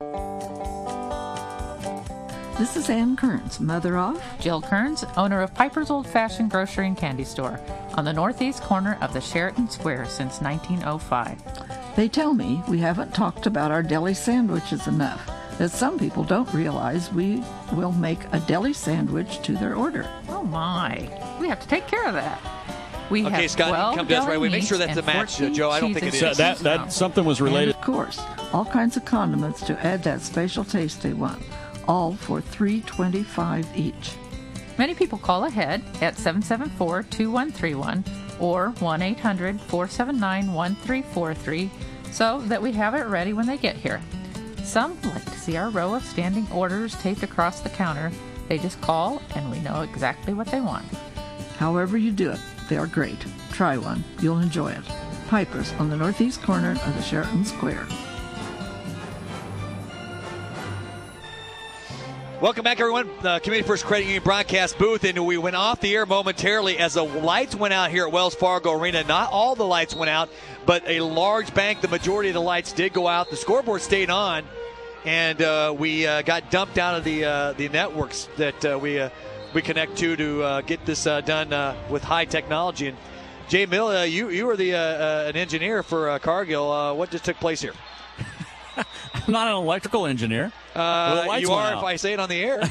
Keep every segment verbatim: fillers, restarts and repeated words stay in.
This is Ann Kearns, mother of Jill Kearns, owner of Piper's Old Fashioned Grocery and Candy Store on the northeast corner of the Sheraton Square since nineteen oh five. They tell me we haven't talked about our deli sandwiches enough, that some people don't realize we will make a deli sandwich to their order. Oh my, we have to take care of that. We okay, have Scott, come to us right away. Make sure that's a match, uh, Joe. I don't think it is. So that, that something was related. And of course, all kinds of condiments to add that special taste they want, all for three dollars and twenty-five cents each. Many people call ahead at seven seven four, two one three one or one eight hundred, four seven nine, one three four three so that we have it ready when they get here. Some like to see our row of standing orders taped across the counter. They just call and we know exactly what they want. However you do it, they are great. Try one. You'll enjoy it. Piper's on the northeast corner of the Sheraton Square. Welcome back, everyone. The Community First Credit Union broadcast booth, and we went off the air momentarily as the lights went out here at Wells Fargo Arena. Not all the lights went out, but a large bank, the majority of the lights did go out. The scoreboard stayed on, and uh, we uh, got dumped out of the uh, the networks that uh, we uh, we connect to to uh, get this uh, done uh, with high technology. And Jay Mill, uh, you you were the uh, uh, an engineer for uh, Cargill. Uh, what just took place here? I'm not an electrical engineer. Uh, well, you are out. if I say it on the air.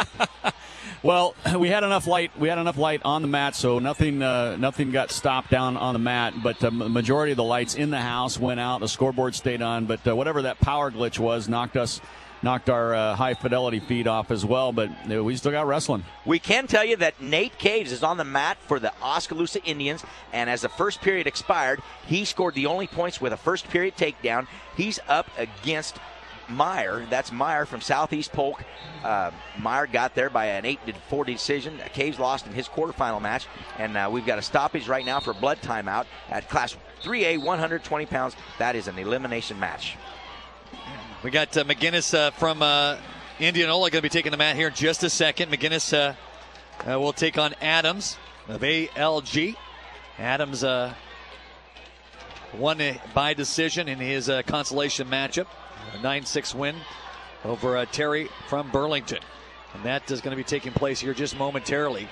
Well, we had enough light. We had enough light on the mat, so nothing, uh, nothing got stopped down on the mat. But the majority of the lights in the house went out. The scoreboard stayed on, but uh, whatever that power glitch was, knocked us, knocked our uh, high fidelity feed off as well. But uh, we still got wrestling. We can tell you that Nate Caves is on the mat for the Oskaloosa Indians, and as the first period expired, he scored the only points with a first period takedown. He's up against Meyer. That's Meyer from Southeast Polk. Uh, Meyer got there by an eight to four decision. Caves lost in his quarterfinal match, and uh, we've got a stoppage right now for blood timeout at Class three A, one hundred twenty pounds. That is an elimination match. We got uh, McGinnis uh, from uh, Indianola going to be taking the mat here in just a second. McGinnis uh, uh, will take on Adams of A L G. Adams uh, won by decision in his uh, consolation matchup. A nine six win over uh, Terry from Burlington. And that is going to be taking place here just momentarily.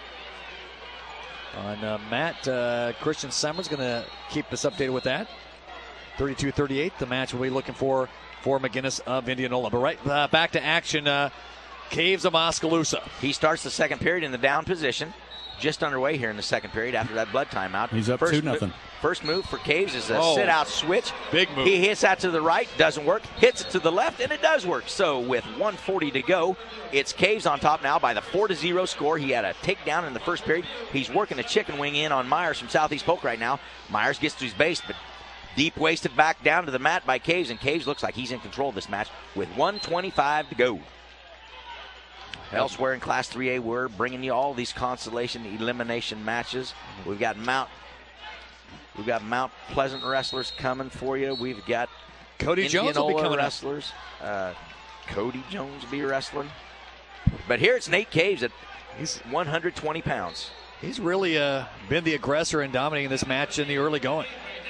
On uh, Matt, uh, Christian Summers going to keep us updated with that. thirty-two thirty-eight, the match we'll be looking for for McGinnis of Indianola. But right uh, back to action, uh, Caves of Oskaloosa. He starts the second period in the down position. Just underway here in the second period after that blood timeout. He's up first two nothing. Mo- first move for Caves is a oh, sit-out switch. Big move. He hits that to the right, doesn't work. Hits it to the left, and it does work. So with one forty to go, it's Caves on top now by the four to zero score. He had a takedown in the first period. He's working a chicken wing in on Myers from Southeast Polk right now. Myers gets to his base, but deep waisted back down to the mat by Caves, and Caves looks like he's in control of this match with one twenty-five to go. Elsewhere in Class three A, we're bringing you all these consolation elimination matches. We've got Mount, we've got Mount Pleasant wrestlers coming for you. We've got Cody Jones will be coming wrestlers. Uh, Cody Jones will be wrestling. But here it's Nate Caves at he's one hundred twenty pounds. He's really uh, been the aggressor and dominating this match in the early going.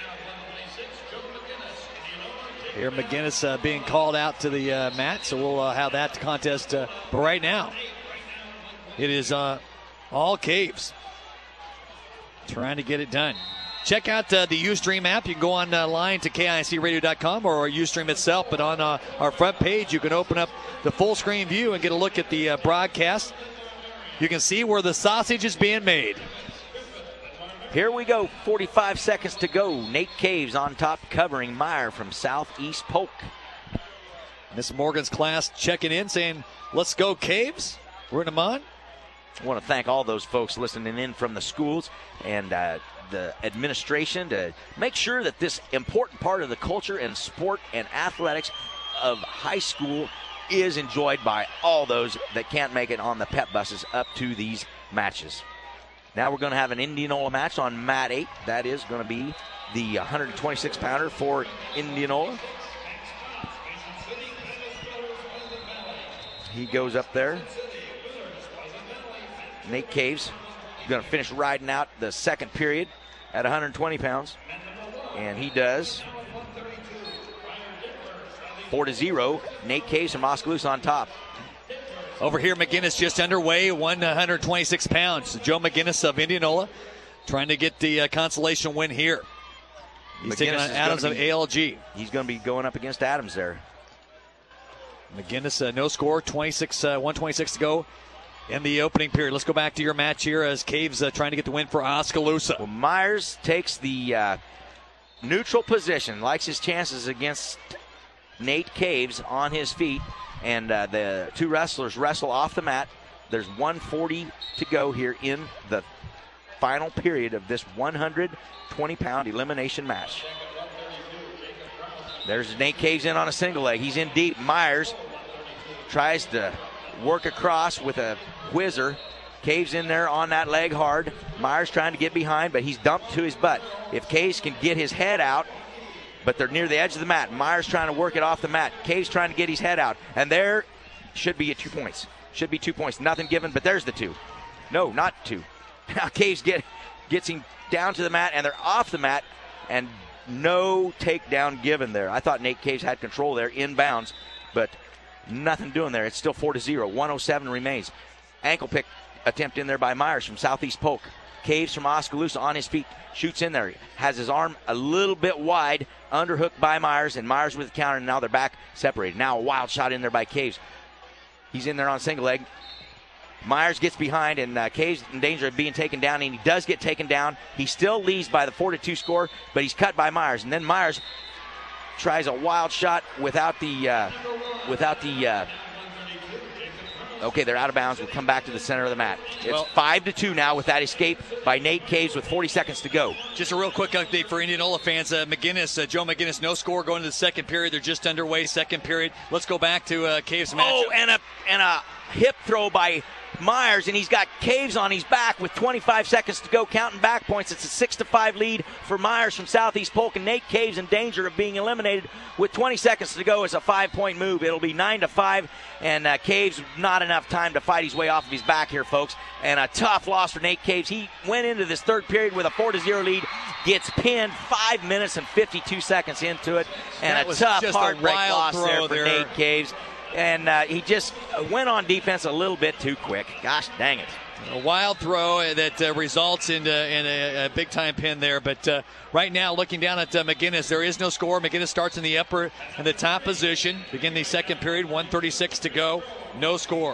Here, McGinnis uh, being called out to the uh, mat, so we'll uh, have that contest. Uh, but right now, it is uh, all Caves trying to get it done. Check out uh, the Ustream app. You can go online to K I C radio dot com or Ustream itself. But on uh, our front page, you can open up the full screen view and get a look at the uh, broadcast. You can see where the sausage is being made. Here we go, forty-five seconds to go. Nate Caves on top, covering Meyer from Southeast Polk. Miss Morgan's class checking in, saying, let's go Caves. Rooting them on. I want to thank all those folks listening in from the schools and uh, the administration to make sure that this important part of the culture and sport and athletics of high school is enjoyed by all those that can't make it on the pep buses up to these matches. Now we're going to have an Indianola match on mat eight. That is going to be the one hundred twenty-six pounder for Indianola. He goes up there. Nate Caves going to finish riding out the second period at one hundred twenty pounds. And he does. Four to zero. Nate Caves from Oskaloosa on top. Over here, McGinnis just underway, one hundred twenty-six pounds. Joe McGinnis of Indianola trying to get the uh, consolation win here. He's McGinnis taking on Adams be, of A L G. He's going to be going up against Adams there. McGinnis, uh, no score, twenty-six, uh, one twenty-six to go in the opening period. Let's go back to your match here as Caves uh, trying to get the win for Oskaloosa. Well, Myers takes the uh, neutral position, likes his chances against Nate Caves on his feet, and uh, the two wrestlers wrestle off the mat. There's one forty to go here in the final period of this one hundred twenty pound elimination match. There's Nate Caves in on a single leg. He's in deep. Myers tries to work across with a whizzer. Caves in there on that leg hard. Myers trying to get behind, but he's dumped to his butt. If Caves can get his head out, but they're near the edge of the mat. Myers trying to work it off the mat. Caves trying to get his head out. And there should be a two points. Should be two points. Nothing given, but there's the two. No, not two. Now Caves get, gets him down to the mat, and they're off the mat, and no takedown given there. I thought Nate Caves had control there, inbounds, but nothing doing there. It's still four to zero. one oh seven remains. Ankle pick attempt in there by Myers from Southeast Polk. Caves from Oskaloosa on his feet, shoots in there, has his arm a little bit wide, underhooked by Myers, and Myers with the counter, and now they're back separated. Now a wild shot in there by Caves. He's in there on single leg. Myers gets behind, and uh, Caves in danger of being taken down, and he does get taken down. He still leads by the four to two score, but he's cut by Myers, and then Myers tries a wild shot without the, uh, without the, uh, okay, they're out of bounds. We'll come back to the center of the mat. It's well, five to two now with that escape by Nate Caves with forty seconds to go. Just a real quick update for Indianola fans. Uh, McGinnis, uh, Joe McGinnis, no score going to the second period. They're just underway, second period. Let's go back to uh, Caves' match. Oh, and a and a hip throw by Myers, and he's got Caves on his back with twenty-five seconds to go, counting back points. It's a six to five lead for Myers from Southeast Polk, and Nate Caves in danger of being eliminated with twenty seconds to go. It's a five-point move. It'll be nine to five, and uh, Caves not enough time to fight his way off of his back here, folks. And a tough loss for Nate Caves. He went into this third period with a four to zero lead, gets pinned five minutes and fifty-two seconds into it, and that a was tough just a heartbreak wild loss throw there for there. Nate Caves. And uh, he just went on defense a little bit too quick. Gosh dang it. A wild throw that uh, results in, uh, in a, a big-time pin there. But uh, right now, looking down at uh, McGinnis, there is no score. McGinnis starts in the upper and the top position. Begin the second period, one thirty-six to go. No score.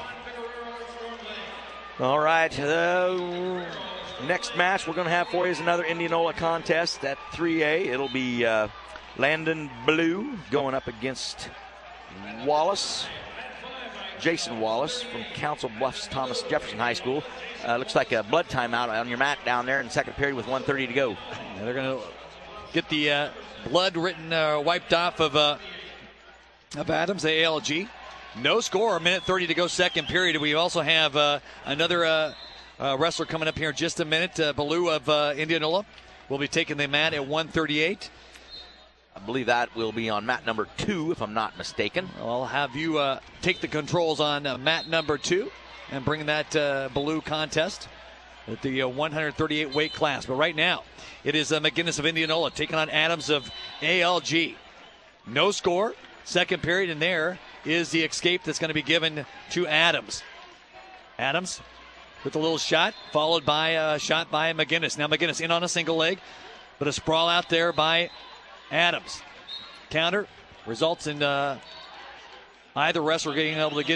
All right. The next match we're going to have for you is another Indianola contest at three A. It'll be uh, Landon Blue going up against Wallace, Jason Wallace from Council Bluffs Thomas Jefferson High School. Uh, looks like a blood timeout on your mat down there in the second period with one thirty to go. Yeah, they're going to get the uh, blood written, uh, wiped off of, uh, of Adams, A L G. No score, a minute thirty to go, second period. We also have uh, another uh, uh, wrestler coming up here in just a minute. Uh, Ballou of uh, Indianola will be taking the mat at one thirty-eight. I believe that will be on mat number two, if I'm not mistaken. I'll have you uh, take the controls on uh, mat number two and bring that uh, Ballou contest at the uh, one thirty-eight weight class. But right now, it is uh, McGinnis of Indianola taking on Adams of A L G. No score, second period, and there is the escape that's going to be given to Adams. Adams with a little shot, followed by a shot by McGinnis. Now McGinnis in on a single leg, but a sprawl out there by Adams. Counter results in uh, either wrestler getting able to get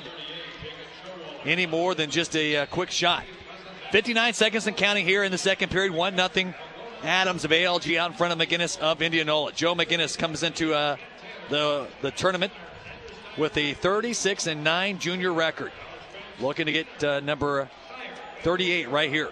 any more than just a uh, quick shot. fifty-nine seconds and counting here in the second period. one nothing. Adams of A L G out in front of McGinnis of Indianola. Joe McGinnis comes into uh, the, the tournament with a thirty-six and nine junior record. Looking to get uh, number thirty-eight right here.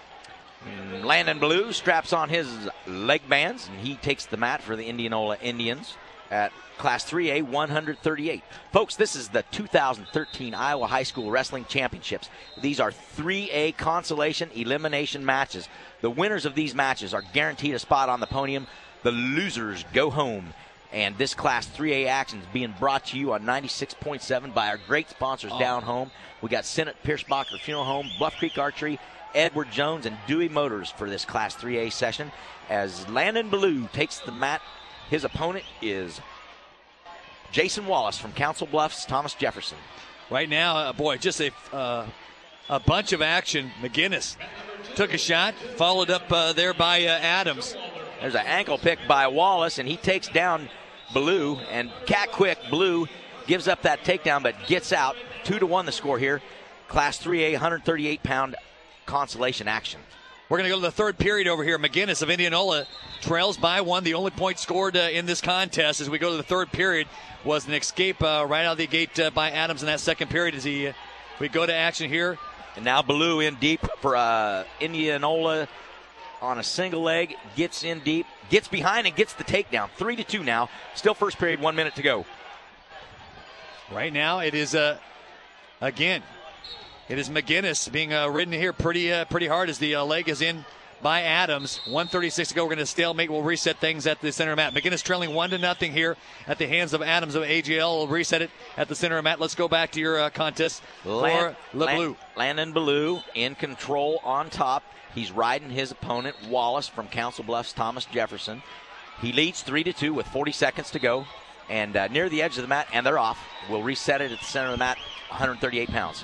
Landon Blue straps on his leg bands, and he takes the mat for the Indianola Indians at Class three A, one thirty-eight. Folks, this is the two thousand thirteen Iowa High School Wrestling Championships. These are three A consolation elimination matches. The winners of these matches are guaranteed a spot on the podium. The losers go home. And this Class three A action is being brought to you on ninety-six point seven by our great sponsors oh. down home. We got Senate Piercebacher Funeral Home, Bluff Creek Archery, Edward Jones, and Dewey Motors for this Class three A session. As Landon Ballou takes the mat, his opponent is Jason Wallace from Council Bluffs, Thomas Jefferson. Right now, uh, boy, just a uh, a bunch of action. McGinnis took a shot, followed up uh, there by uh, Adams. There's an ankle pick by Wallace, and he takes down Blue, and cat quick Blue gives up that takedown but gets out. Two to one the score here. Class three A, one thirty-eight pound consolation action. We're going to go to the third period over here. McGinnis of Indianola trails by one. The only point scored uh, in this contest as we go to the third period was an escape uh, right out of the gate uh, by Adams in that second period as he uh, we go to action here. And now Blue in deep for uh, Indianola on a single leg, gets in deep, gets behind and gets the takedown. Three to two now. Still first period, one minute to go. Right now it is, uh, again, it is McGinnis being uh, ridden here pretty uh, pretty hard as the uh, leg is in by Adams. one thirty-six to go. We're going to stalemate. We'll reset things at the center mat. McGinnis trailing one to nothing here at the hands of Adams of A G L. We'll reset it at the center mat. Let's go back to your uh, contest Land, for Le Bleu. Landon Blue in control on top. He's riding his opponent, Wallace from Council Bluffs, Thomas Jefferson. He leads three to two with forty seconds to go. And uh, near the edge of the mat, and they're off. We'll reset it at the center of the mat, one thirty-eight pounds.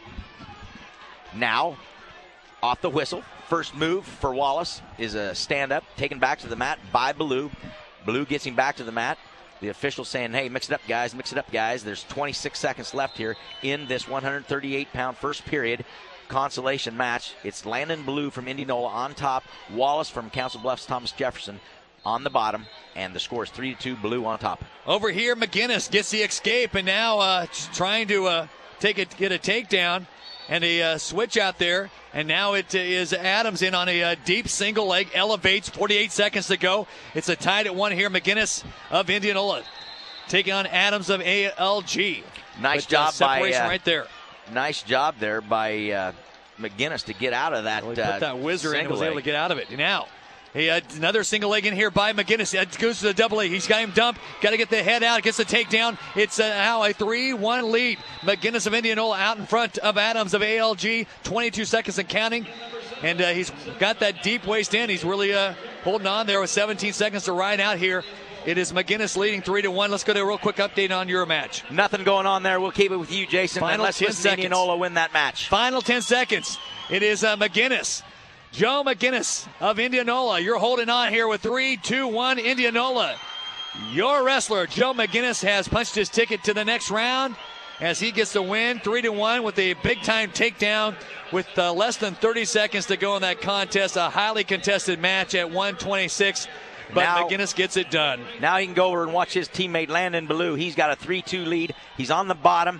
Now, off the whistle. First move for Wallace is a stand-up, taken back to the mat by Blue. Blue gets him back to the mat. The official saying, hey, mix it up, guys, mix it up, guys. There's twenty-six seconds left here in this one thirty-eight pound first period consolation match. It's Landon Blue from Indianola on top, Wallace from Council Bluffs, Thomas Jefferson on the bottom, and the score is three to two, Blue on top. Over here, McGinnis gets the escape, and now uh, trying to uh, take it, get a takedown. And a uh, switch out there, and now it uh, is Adams in on a uh, deep single leg, elevates, forty-eight seconds to go. It's a tied at one here. McGinnis of Indianola taking on Adams of A L G. Nice but, job uh, separation by uh, right there. Nice job there by uh, McGinnis to get out of that. Well, he uh, put that whizzer in and was leg. able to get out of it. Now, he, uh, another single leg in here by McGinnis. It goes to the double leg. He's got him dumped. Got to get the head out. Gets the takedown. It's uh, now a three one lead. McGinnis of Indianola out in front of Adams of A L G. twenty-two seconds and counting. And uh, he's got that deep waist in. He's really uh, holding on there with seventeen seconds to ride out here. It is McGinnis leading three to one. Let's go to a real quick update on your match. Nothing going on there. We'll keep it with you, Jason. Final and let's ten listen seconds. to Indianola win that match. Final ten seconds. It is uh, McGinnis. Joe McGinnis of Indianola. You're holding on here with three, two, one, Indianola. Your wrestler, Joe McGinnis, has punched his ticket to the next round as he gets the win, three to one, with a big-time takedown with uh, less than thirty seconds to go in that contest. A highly contested match at one twenty-six, but now, McGinnis gets it done. Now he can go over and watch his teammate Landon Blue. He's got a three two lead. He's on the bottom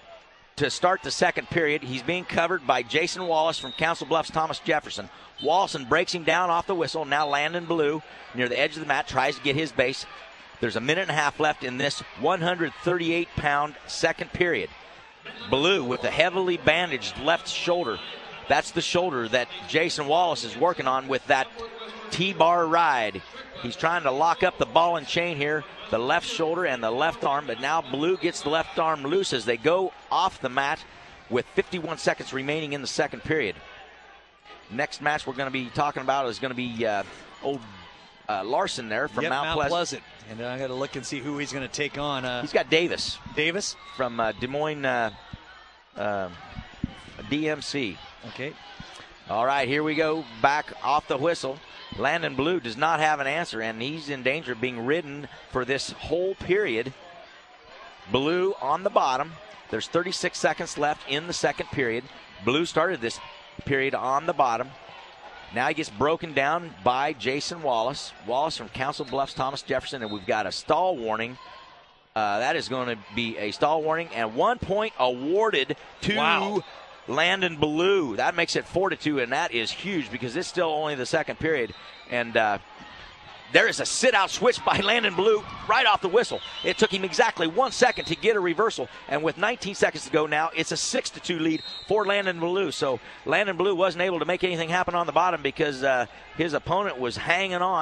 to start the second period. He's being covered by Jason Wallace from Council Bluffs, Thomas Jefferson. Wallison breaks him down off the whistle. Now Landon Blue near the edge of the mat tries to get his base. There's a minute and a half left in this one thirty-eight pound second period. Blue with the heavily bandaged left shoulder. That's the shoulder that Jason Wallace is working on with that T-bar ride. He's trying to lock up the ball and chain here, the left shoulder and the left arm, but now Blue gets the left arm loose as they go off the mat with fifty-one seconds remaining in the second period. Next match we're going to be talking about is going to be uh, old uh, Larson there from yep, Mount, Mount Pleasant. Pleasant. And uh, I got to look and see who he's going to take on. Uh, he's got Davis. Davis? From uh, Des Moines uh, uh, D M C. Okay. All right, here we go. Back off the whistle. Landon Blue does not have an answer, and he's in danger of being ridden for this whole period. Blue on the bottom. There's thirty-six seconds left in the second period. Blue started this period on the bottom. Now he gets broken down by Jason Wallace. Wallace from Council Bluffs, Thomas Jefferson, and we've got a stall warning. Uh, that is going to be a stall warning, and one point awarded to wow. Landon Blue. That makes it four to two, and that is huge because it's still only the second period. And uh, there is a sit-out switch by Landon Blue right off the whistle. It took him exactly one second to get a reversal, and with nineteen seconds to go now, it's a six to two lead for Landon Blue. So Landon Blue wasn't able to make anything happen on the bottom because uh, his opponent was hanging on,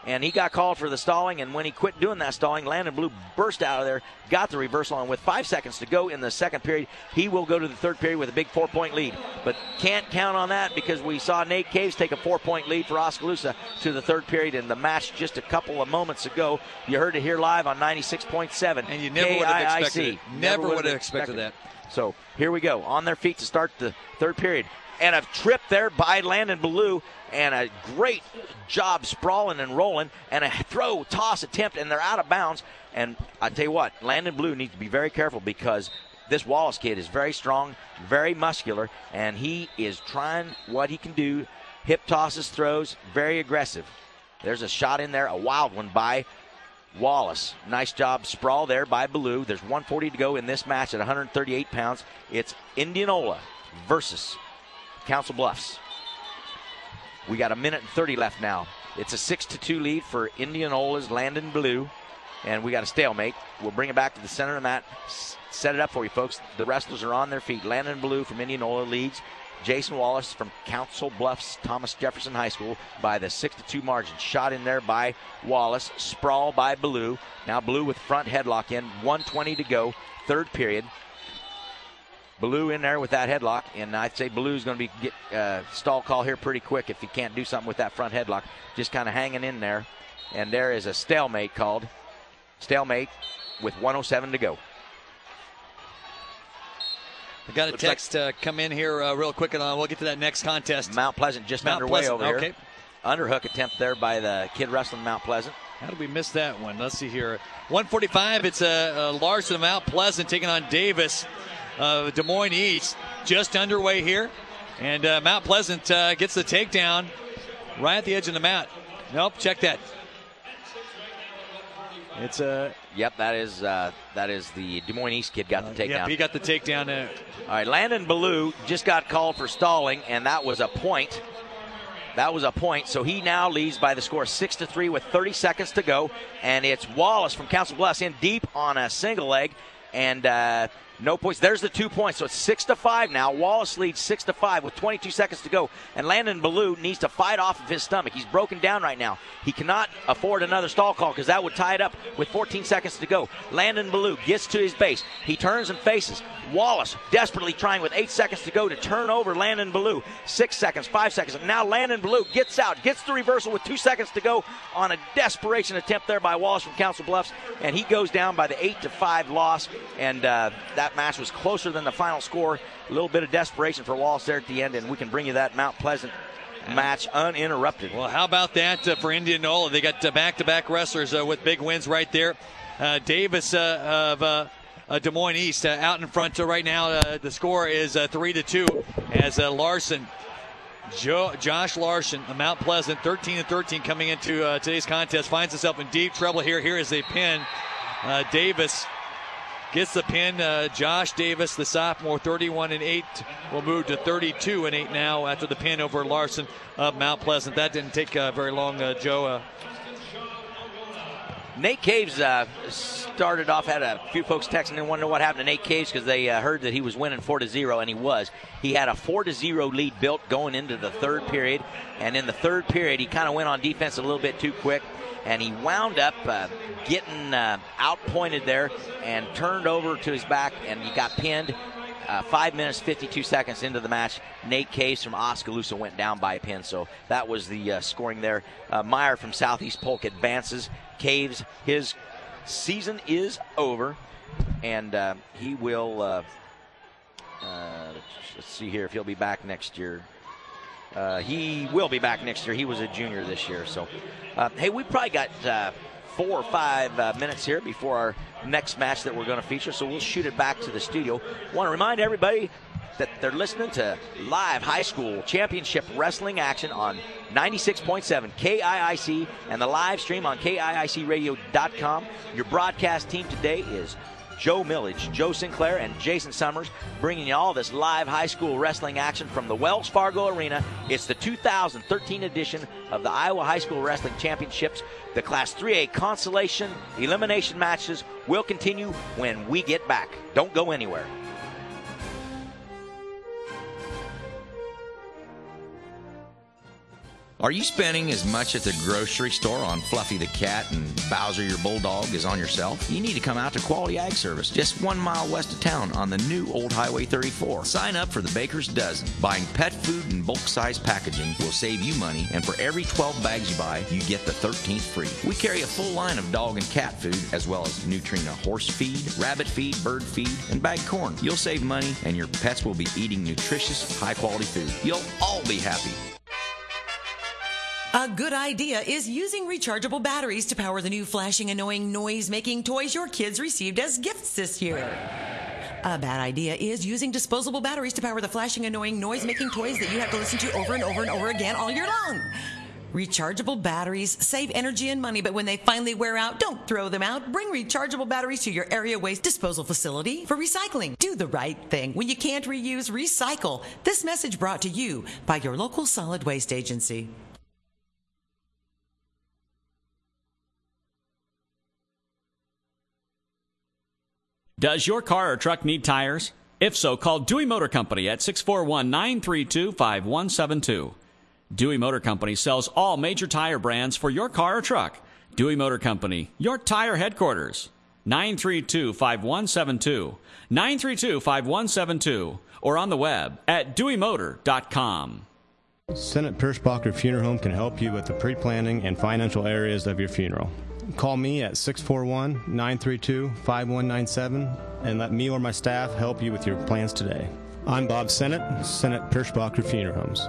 and he got called for the stalling, and when he quit doing that stalling, Landon Blue burst out of there, got the reversal, and with five seconds to go in the second period, he will go to the third period with a big four-point lead. But can't count on that because we saw Nate Caves take a four-point lead for Oskaloosa to the third period in the match just a couple of moments ago. You heard it here live on ninety-six point seven. And you never would have expected it. Never would have expected that. So here we go, on their feet to start the third period. And a trip there by Landon Ballou, and a great job sprawling and rolling, and a throw toss attempt, and they're out of bounds. And I tell you what, Landon Ballou needs to be very careful because this Wallace kid is very strong, very muscular, and he is trying what he can do. Hip tosses, throws, very aggressive. There's a shot in there, a wild one by Wallace. Nice job sprawl there by Ballou. There's one forty to go in this match at one hundred thirty-eight pounds. It's Indianola versus Council Bluffs. We got a minute and thirty left now. It's a six to two lead for Indianola's Landon Ballou, and we got a stalemate. We'll bring it back to the center of the mat, set it up for you folks. The wrestlers are on their feet. Landon Ballou from Indianola leads Jason Wallace from Council Bluffs Thomas Jefferson High School by the six to two margin. Shot in there by Wallace, sprawl by Ballou. Now Ballou with front headlock in, one twenty to go, third period. Ballou in there with that headlock, and I'd say Ballou's going to be get uh, stall call here pretty quick if he can't do something with that front headlock. Just kind of hanging in there, and there is a stalemate called. Stalemate with one oh seven to go. We got a Looks text like uh, come in here uh, real quick, and uh, we'll get to that next contest. Mount Pleasant just Mount underway Pleasant, over okay. here. Underhook attempt there by the kid wrestling Mount Pleasant. How did we miss that one? Let's see here. one forty-five, it's uh, uh, Larson of Mount Pleasant taking on Davis. Uh, Des Moines East just underway here, and uh, Mount Pleasant uh, gets the takedown right at the edge of the mat. Nope, check that. It's a uh, yep. That is uh, that is the Des Moines East kid got the takedown. Yep, he got the takedown. Uh, All right, Landon Ballou just got called for stalling, and that was a point. That was a point. So he now leads by the score six to three with thirty seconds to go, and it's Wallace from Council Bluffs in deep on a single leg, and. Uh, No points. There's the two points. So it's six to five now. Wallace leads six to five with twenty-two seconds to go. And Landon Ballou needs to fight off of his stomach. He's broken down right now. He cannot afford another stall call because that would tie it up with fourteen seconds to go. Landon Ballou gets to his base. He turns and faces Wallace, desperately trying with eight seconds to go to turn over Landon Ballou. Six seconds, five seconds. And now Landon Ballou gets out, gets the reversal with two seconds to go on a desperation attempt there by Wallace from Council Bluffs. And he goes down by the eight to five loss. And uh, that That match was closer than the final score. A little bit of desperation for Wallace there at the end, and we can bring you that Mount Pleasant match uninterrupted. Well, how about that uh, for Indianola? They got uh, back-to-back wrestlers uh, with big wins right there. Uh, Davis uh, of uh, uh, Des Moines East uh, out in front uh, right now. Uh, the score is uh, three to two as uh, Larson, Joe, Josh Larson of Mount Pleasant, thirteen and thirteen coming into uh, today's contest, finds himself in deep trouble here. Here is a pin. Uh, Davis gets the pin. Uh, Josh Davis, the sophomore, thirty-one and eight, will move to thirty-two and eight now after the pin over Larson of Mount Pleasant. That didn't take uh, very long, uh, Joe. Uh, Nate Caves uh, started off, had a few folks texting and wondering what happened to Nate Caves because they uh, heard that he was winning four to zero, and he was. He had a four to zero lead built going into the third period, and in the third period he kind of went on defense a little bit too quick, and he wound up uh, getting uh, outpointed there and turned over to his back, and he got pinned. Uh, five minutes, fifty-two seconds into the match, Nate Caves from Oskaloosa went down by a pin. So that was the uh, scoring there. Uh, Meyer from Southeast Polk advances. Caves, his season is over, and uh, he will, uh, uh, let's see here if he'll be back next year. Uh, he will be back next year. He was a junior this year. So, uh, hey, we probably got uh, four or five uh, minutes here before our next match that we're going to feature, so we'll shoot it back to the studio. Want to remind everybody that they're listening to live high school championship wrestling action on ninety-six point seven K I I C and the live stream on K I I C radio dot com. Your broadcast team today is Joe Millage, Joe Sinclair, and Jason Summers, bringing you all this live high school wrestling action from the Wells Fargo Arena. It's the two thousand thirteen edition of the Iowa High School Wrestling Championships. The Class three A consolation elimination matches will continue when we get back. Don't go anywhere. Are you spending as much at the grocery store on Fluffy the cat and Bowser your bulldog as on yourself? You need to come out to Quality Ag Service, just one mile west of town on the new Old Highway thirty-four. Sign up for the Baker's Dozen. Buying pet food and bulk size packaging will save you money, and for every twelve bags you buy, you get the thirteenth free. We carry a full line of dog and cat food, as well as Nutrina horse feed, rabbit feed, bird feed, and bagged corn. You'll save money, and your pets will be eating nutritious, high-quality food. You'll all be happy. A good idea is using rechargeable batteries to power the new flashing, annoying, noise-making toys your kids received as gifts this year. A bad idea is using disposable batteries to power the flashing, annoying, noise-making toys that you have to listen to over and over and over again all year long. Rechargeable batteries save energy and money, but when they finally wear out, don't throw them out. Bring rechargeable batteries to your area waste disposal facility for recycling. Do the right thing. When you can't reuse, recycle. This message brought to you by your local solid waste agency. Does your car or truck need tires? If so, call Dewey Motor Company at six four one, nine three two, five one seven two. Dewey Motor Company sells all major tire brands for your car or truck. Dewey Motor Company, your tire headquarters. nine three two, five one seven two. nine three two, five one seven two. Or on the web at dewey motor dot com. Senate Pirschbacher Funeral Home can help you with the pre-planning and financial areas of your funeral. Call me at six four one, nine three two, five one nine seven and let me or my staff help you with your plans today. I'm Bob Sennett, Senate Pirschbacher Funeral Homes.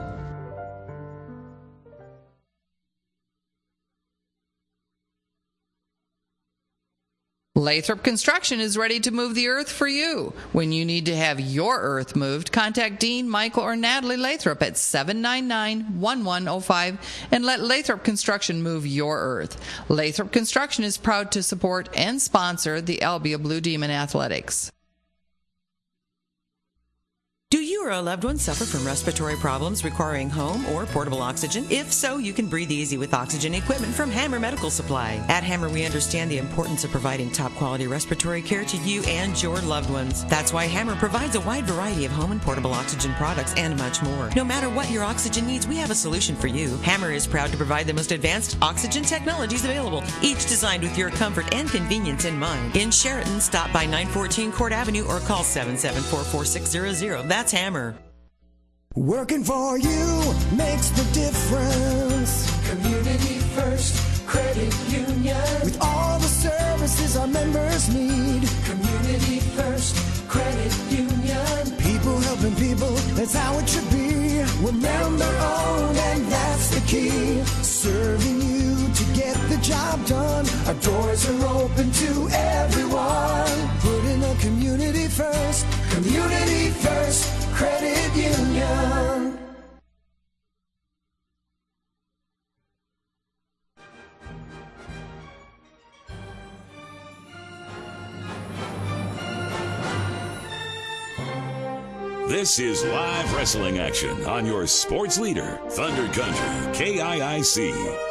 Lathrop Construction is ready to move the earth for you. When you need to have your earth moved, contact Dean, Michael, or Natalie Lathrop at seven nine nine, one one zero five and let Lathrop Construction move your earth. Lathrop Construction is proud to support and sponsor the Albia Blue Demon Athletics. Do you or a loved one suffer from respiratory problems requiring home or portable oxygen? If so, you can breathe easy with oxygen equipment from Hammer Medical Supply. At Hammer, we understand the importance of providing top-quality respiratory care to you and your loved ones. That's why Hammer provides a wide variety of home and portable oxygen products and much more. No matter what your oxygen needs, we have a solution for you. Hammer is proud to provide the most advanced oxygen technologies available, each designed with your comfort and convenience in mind. In Sheraton, stop by nine fourteen Court Avenue or call seven seven four, four six zero zero. That's Hammer. Working for you makes the difference. Community First Credit Union. With all the services our members need. Community First Credit Union. People helping people, that's how it should be. We're member owned and that's the key. Serving you to get the job done. Our doors are open to everyone. Putting the community first. Community First Credit Union. This is live wrestling action on your sports leader, Thunder Country, K I I C.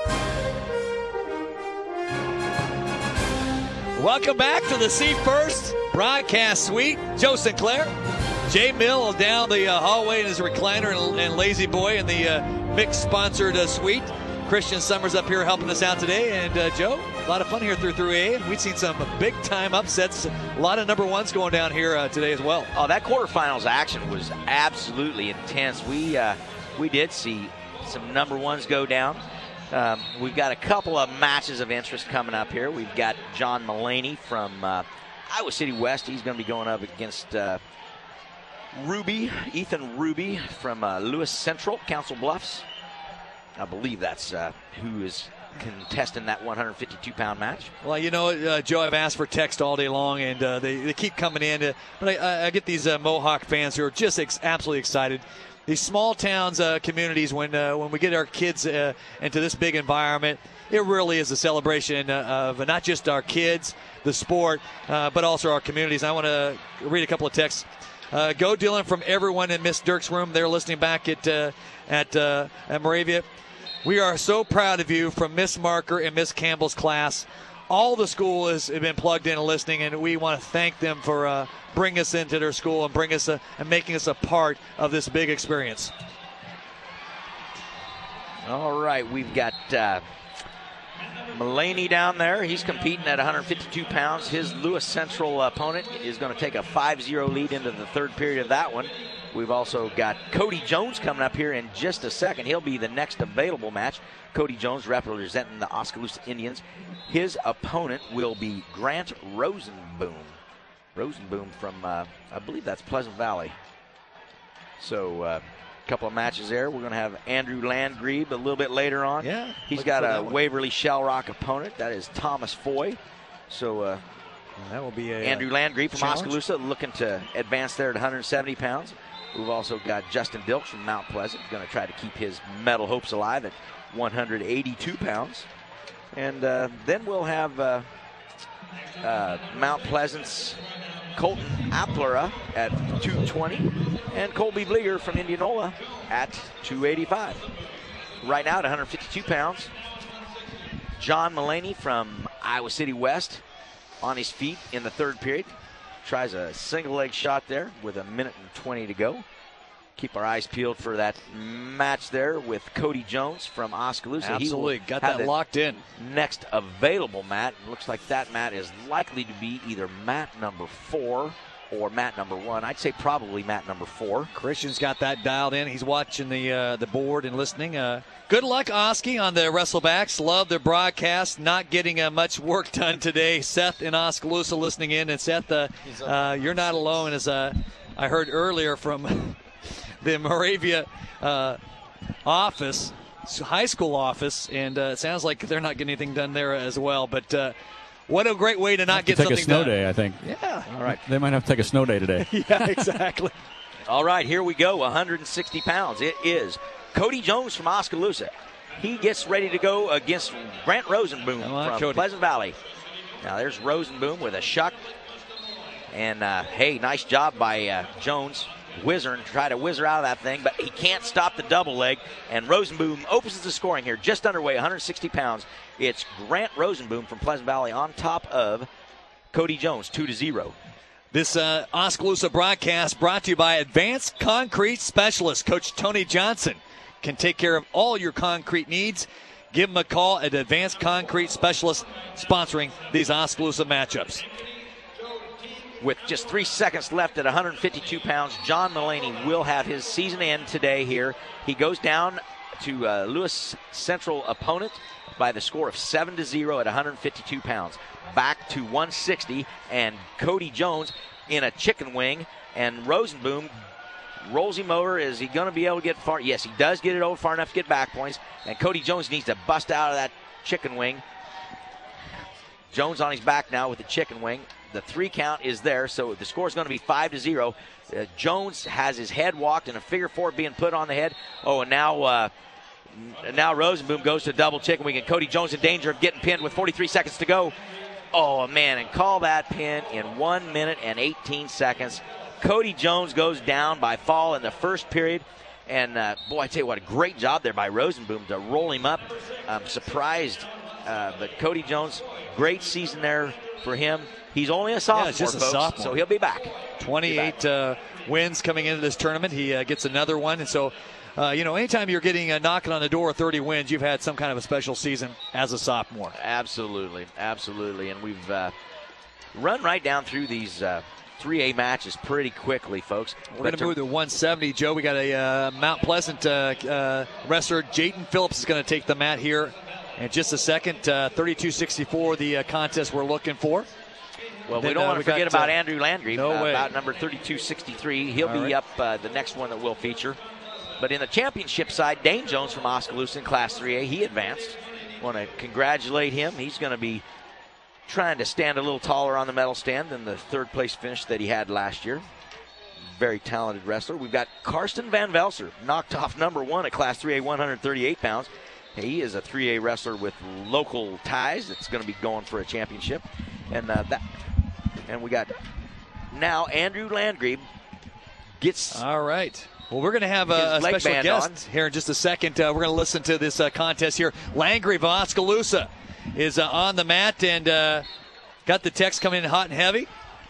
Welcome back to the See First broadcast suite. Joe Sinclair, Jay Mill down the uh, hallway in his recliner, and, and Lazy Boy in the uh, mixed-sponsored uh, suite. Christian Summers up here helping us out today. And, uh, Joe, a lot of fun here through through A. We've seen some big-time upsets. A lot of number ones going down here uh, today as well. Oh, that quarterfinals action was absolutely intense. We, uh, we did see some number ones go down. Um, we've got a couple of matches of interest coming up here. We've got John Mulaney from uh, Iowa City West. He's going to be going up against uh, Ruby, Ethan Ruby from uh, Lewis Central, Council Bluffs. I believe that's uh, who is contesting that one fifty-two pound match. Well, you know, uh, Joe, I've asked for text all day long, and uh, they, they keep coming in. Uh, but I, I get these uh, Mohawk fans who are just ex- absolutely excited. These small towns, uh, communities, when uh, when we get our kids uh, into this big environment, it really is a celebration uh, of not just our kids, the sport, uh, but also our communities. I want to read a couple of texts. Uh, go Dylan from everyone in Miss Dirk's room. They're listening back at uh, at uh, at Moravia. We are so proud of you from Miss Marker and Miss Campbell's class. All the school has been plugged in and listening, and we want to thank them for uh, bringing us into their school and bring us a, and making us a part of this big experience. All right, we've got uh, Mullaney down there. He's competing at one hundred fifty-two pounds. His Lewis Central opponent is going to take a five zero lead into the third period of that one. We've also got Cody Jones coming up here in just a second. He'll be the next available match. Cody Jones representing the Oskaloosa Indians. His opponent will be Grant Rosenboom. Rosenboom from, uh, I believe that's Pleasant Valley. So a uh, couple of matches there. We're going to have Andrew Landgrebe a little bit later on. Yeah. He's got a Waverly Shell Rock opponent. That is Thomas Foy. So uh, well, that will be a, Andrew Landgrebe from challenge. Oskaloosa looking to advance there at one hundred seventy pounds. We've also got Justin Dilks from Mount Pleasant, going to try to keep his medal hopes alive at one hundred eighty-two pounds. And uh, then we'll have uh, uh, Mount Pleasant's Colton Applera at two twenty and Colby Vlieger from Indianola at two eighty-five. Right now at one hundred fifty-two pounds, John Mullaney from Iowa City West on his feet in the third period. Tries a single leg shot there with a minute and twenty to go. Keep our eyes peeled for that match there with Cody Jones from Oskaloosa. Absolutely, got that locked in. Next available mat. Looks like that mat is likely to be either mat number four or mat number one. I'd say probably mat number four. Christian's got that dialed in. He's watching the uh, the board and listening. Uh, good luck, Oski, on the Wrestlebacks. Love their broadcast. Not getting uh, much work done today. Seth in Oskaloosa listening in. And Seth, uh, uh, you're not alone. As uh, I heard earlier from the Moravia uh, office, high school office, and uh, it sounds like they're not getting anything done there as well. But uh, what a great way to not get take something a snow done. day, I think. Yeah. All right. They might have to take a snow day today. Yeah, exactly. All right, here we go. one hundred sixty pounds. It is Cody Jones from Oskaloosa. He gets ready to go against Grant Rosenboom on, from Cody. Pleasant Valley. Now there's Rosenboom with a shuck. And, uh, hey, nice job by uh, Jones. Whizzer and try to whizzer out of that thing, but he can't stop the double leg. And Rosenboom opens the scoring here, just underway, one hundred sixty pounds. It's Grant Rosenboom from Pleasant Valley on top of Cody Jones, two to zero. This uh, Oskaloosa broadcast brought to you by Advanced Concrete Specialist. Coach Tony Johnson can take care of all your concrete needs. Give him a call at Advanced Concrete Specialist, sponsoring these Oskaloosa matchups. With just three seconds left at one hundred fifty-two pounds, John Mullaney will have his season end today here. He goes down to uh, Lewis Central opponent by the score of seven to zero at one hundred fifty-two pounds. Back to one sixty, and Cody Jones in a chicken wing, and Rosenboom rolls him over. Is he going to be able to get far? Yes, he does get it over far enough to get back points, and Cody Jones needs to bust out of that chicken wing. Jones on his back now with the chicken wing. The three count is there, so the score is going to be five to zero. Uh, Jones has his head walked and a figure four being put on the head. Oh, and now uh, now Rosenboom goes to double chicken wing, and Cody Jones in danger of getting pinned with forty-three seconds to go. Oh, man, and call that pin in one minute and eighteen seconds. Cody Jones goes down by fall in the first period. And, uh, boy, I tell you what, a great job there by Rosenboom to roll him up. I'm surprised, uh, but Cody Jones, great season there for him. He's only a sophomore, yeah, it's just a folks, sophomore. so he'll be back. twenty-eight Be back. Uh, wins coming into this tournament. He uh, gets another one. And so, uh, you know, anytime you're getting uh, knocking on the door of thirty wins, you've had some kind of a special season as a sophomore. Absolutely, absolutely. And we've uh, run right down through these uh, three A matches pretty quickly, folks. We're going to move to one seventy, Joe. We got a uh, Mount Pleasant uh, uh, wrestler. Jayden Phillips is going to take the mat here in just a second. Uh, thirty-two sixty-four, the uh, contest we're looking for. Well, then, we don't uh, want to we forget got, about uh, Andrew Landgrebe, no uh, way. about number thirty-two sixty-three. He'll All be right. up uh, the next one that we'll feature. But in the championship side, Dane Jones from Oskaloosa in Class three A, he advanced. Want to congratulate him. He's going to be trying to stand a little taller on the medal stand than the third place finish that he had last year. Very talented wrestler. We've got Karsten Van Velser, knocked off number one at Class three A, one hundred thirty-eight pounds. He is a three A wrestler with local ties that's going to be going for a championship. And uh, that, and we got now Andrew Landgrebe gets. All right. Well, we're going to have a, a leg special band guest on. here in just a second. Uh, we're going to listen to this uh, contest here. Landgrebe of Oskaloosa is uh, on the mat and uh, got the text coming in hot and heavy.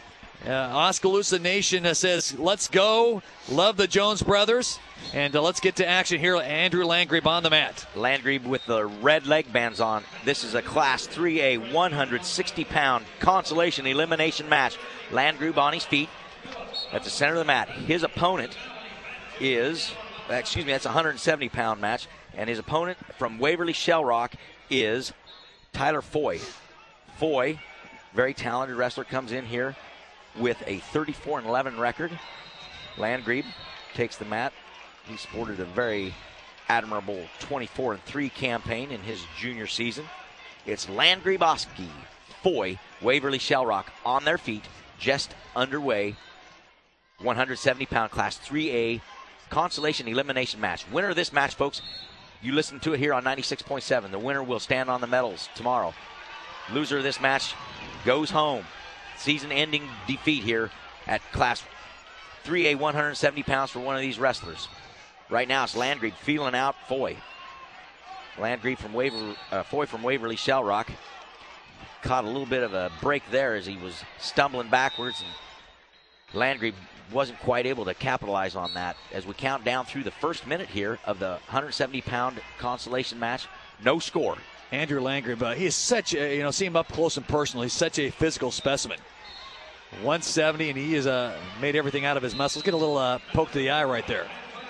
Uh, Oskaloosa Nation uh, says, let's go. Love the Jones brothers. And uh, let's get to action here. Andrew Landgrebe on the mat. Landgrebe with the red leg bands on. This is a Class three A one hundred sixty pound consolation elimination match. Landgrebe on his feet at the center of the mat. His opponent is, excuse me, that's a one hundred seventy pound match. And his opponent from Waverly Shell Rock is Tyler Foy. Foy, very talented wrestler, comes in here with a thirty-four and eleven record. Landgrebe takes the mat. He sported a very admirable twenty-four and three campaign in his junior season. It's Landgrebe Oski, Foy, Waverly Shell Rock on their feet, just underway. one hundred seventy pound Class three A consolation elimination match. Winner of this match, folks, you listen to it here on ninety-six point seven. The winner will stand on the medals tomorrow. Loser of this match goes home. Season-ending defeat here at Class three A one hundred seventy pounds for one of these wrestlers. Right now, it's Landgrebe feeling out Foy. Landgrebe from Waver, uh, Foy from Waverly Shell Rock caught a little bit of a break there as he was stumbling backwards, and Landgrebe wasn't quite able to capitalize on that. As we count down through the first minute here of the one hundred seventy pound consolation match, no score. Andrew Landgrebe, uh, he is such a, you know, see him up close and personal, he's such a physical specimen. one seventy, and he has uh, made everything out of his muscles. Get a little uh, poke to the eye right there.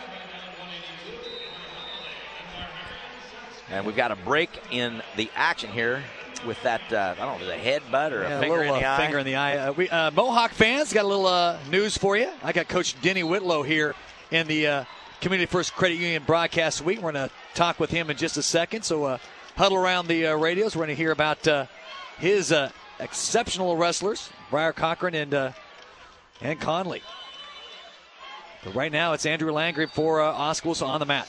And we've got a break in the action here with that, uh, I don't know, the headbutt or yeah, a finger a little, in the uh, eye. Finger in the eye. Uh, we, uh, Mohawk fans, got a little uh, news for you. I got Coach Denny Whitlow here in the uh, Community First Credit Union broadcast suite. We're going to talk with him in just a second. So uh, huddle around the uh, radios. We're going to hear about uh, his uh, exceptional wrestlers, Briar Cochran and uh, and Conley. But right now, it's Andrew Landgrebe for uh, Oskaloosa on the mat.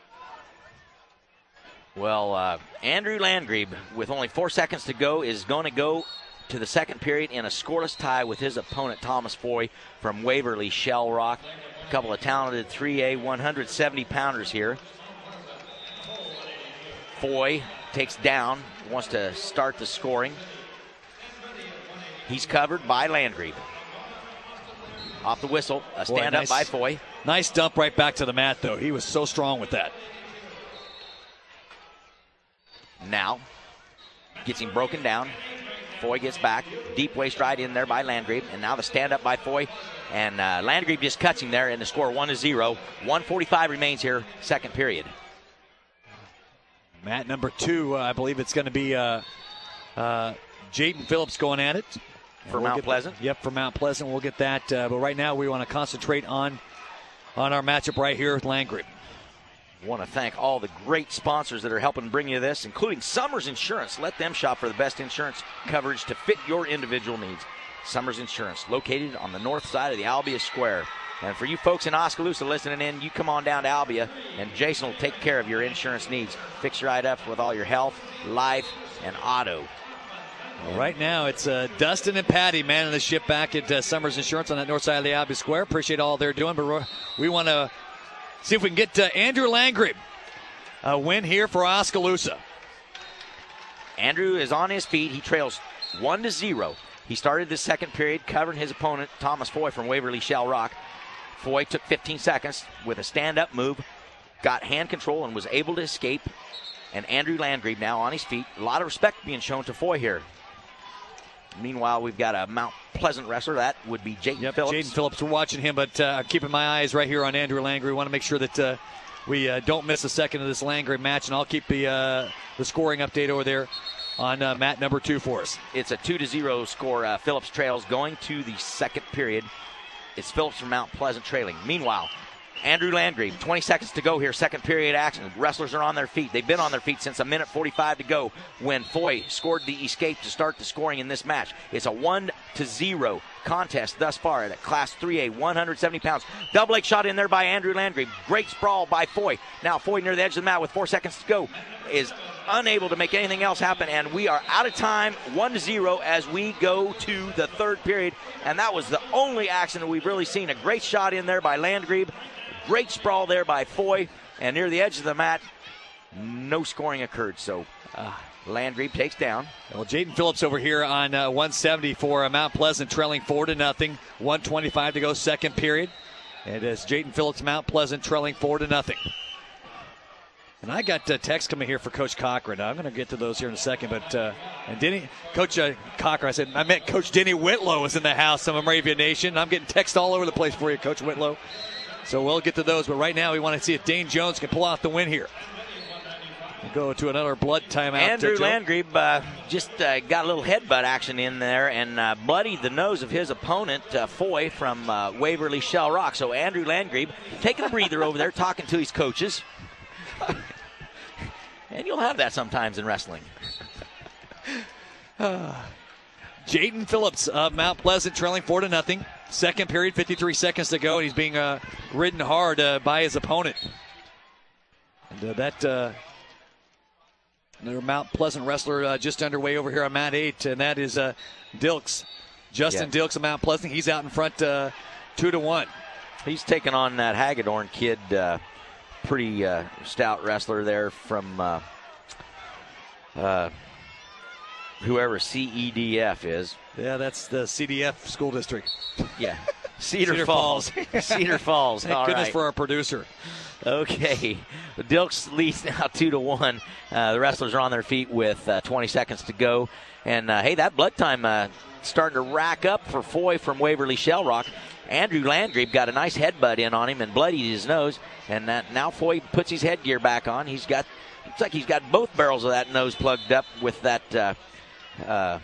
Well, uh, Andrew Landgrebe, with only four seconds to go, is going to go to the second period in a scoreless tie with his opponent, Thomas Foy from Waverly Shell Rock. A couple of talented three A one hundred seventy pounders here. Foy takes down, wants to start the scoring. He's covered by Landgrebe. Off the whistle, a stand Boy, up nice, by Foy. Nice dump right back to the mat, though. He was so strong with that. Now, gets him broken down. Foy gets back. Deep waist right in there by Landgrebe. And now the stand up by Foy. And uh, Landgrebe just cuts him there, and the score one to zero. one forty-five remains here, second period. Mat number two, uh, I believe it's going to be uh, uh, Jaden Phillips going at it. For we'll Mount Pleasant? The, yep, for Mount Pleasant. We'll get that. Uh, but right now we want to concentrate on, on our matchup right here with Landgrebe. Want to thank all the great sponsors that are helping bring you this, including Summers Insurance. Let them shop for the best insurance coverage to fit your individual needs. Summers Insurance, located on the north side of the Albia Square. And for you folks in Oskaloosa listening in, you come on down to Albia, and Jason will take care of your insurance needs. Fix you right up with all your health, life, and auto. Well, right now, it's uh, Dustin and Patty manning the ship back at uh, Summers Insurance on that north side of the Albia Square. Appreciate all they're doing, but we want to see if we can get uh, Andrew Landgrebe a win here for Oskaloosa. Andrew is on his feet. He trails one to zero. He started the second period covering his opponent, Thomas Foy from Waverly Shell Rock. Foy took fifteen seconds with a stand-up move, got hand control, and was able to escape. And Andrew Landgrebe now on his feet. A lot of respect being shown to Foy here. Meanwhile, we've got a Mount Pleasant wrestler. That would be Jaden yep, Phillips. Jaden Phillips, we're watching him, but uh, keeping my eyes right here on Andrew Landgrebe. We want to make sure that uh, we uh, don't miss a second of this Landgrebe match, and I'll keep the uh, the scoring update over there on uh, mat number two for us. It's a two to zero score. Uh, Phillips trails going to the second period. It's Phillips from Mount Pleasant trailing. Meanwhile, Andrew Landgrebe, twenty seconds to go here, second period action. Wrestlers are on their feet. They've been on their feet since a minute forty-five to go when Foy scored the escape to start the scoring in this match. It's a one to zero contest thus far at Class three A, one hundred seventy pounds. Double leg shot in there by Andrew Landgrebe. Great sprawl by Foy. Now Foy near the edge of the mat with four seconds to go is unable to make anything else happen, and we are out of time, one to zero as we go to the third period. And that was the only action that we've really seen. A great shot in there by Landgrebe. Great sprawl there by Foy, and near the edge of the mat, no scoring occurred. So uh, Landry takes down. Well, Jaden Phillips over here on uh, one seventy for uh, Mount Pleasant, trailing four to nothing. one twenty-five to go, second period. And as Jaden Phillips, Mount Pleasant trailing four to nothing. And I got uh, text coming here for Coach Cochran. I'm going to get to those here in a second. But uh, and Denny, Coach uh, Cochran, I said I meant Coach Denny Whitlow is in the house of Moravia Nation. I'm getting text all over the place for you, Coach Whitlow. So we'll get to those. But right now, we want to see if Dane Jones can pull out the win here. We'll go to another blood timeout. Andrew Landry uh, just uh, got a little headbutt action in there and uh, bloodied the nose of his opponent, uh, Foy, from uh, Waverly Shell Rock. So Andrew Landry taking a breather over there, talking to his coaches. And you'll have that sometimes in wrestling. uh, Jaden Phillips of Mount Pleasant trailing four to nothing. Second period, fifty-three seconds to go, and he's being uh, ridden hard uh, by his opponent. And uh, that... Uh, Another Mount Pleasant wrestler uh, just underway over here on mat eight, and that is uh, Dilks. Justin yeah. Dilks of Mount Pleasant. He's out in front uh, two to one. He's taking on that Hagedorn kid, uh, pretty uh, stout wrestler there from uh, uh, whoever C E D F is. Yeah, that's the C D F school district. Yeah. Cedar, Cedar Falls. Falls. Cedar Falls. Thank All goodness right. for our producer. Okay. Dilks leads now two to one. Uh, the wrestlers are on their feet with uh, twenty seconds to go. And, uh, hey, that blood time uh, starting to rack up for Foy from Waverly Shell Rock. Andrew Landry got a nice headbutt in on him and bloodied his nose. And that, now Foy puts his headgear back on. He's got, looks like he's got both barrels of that nose plugged up with that, uh, uh,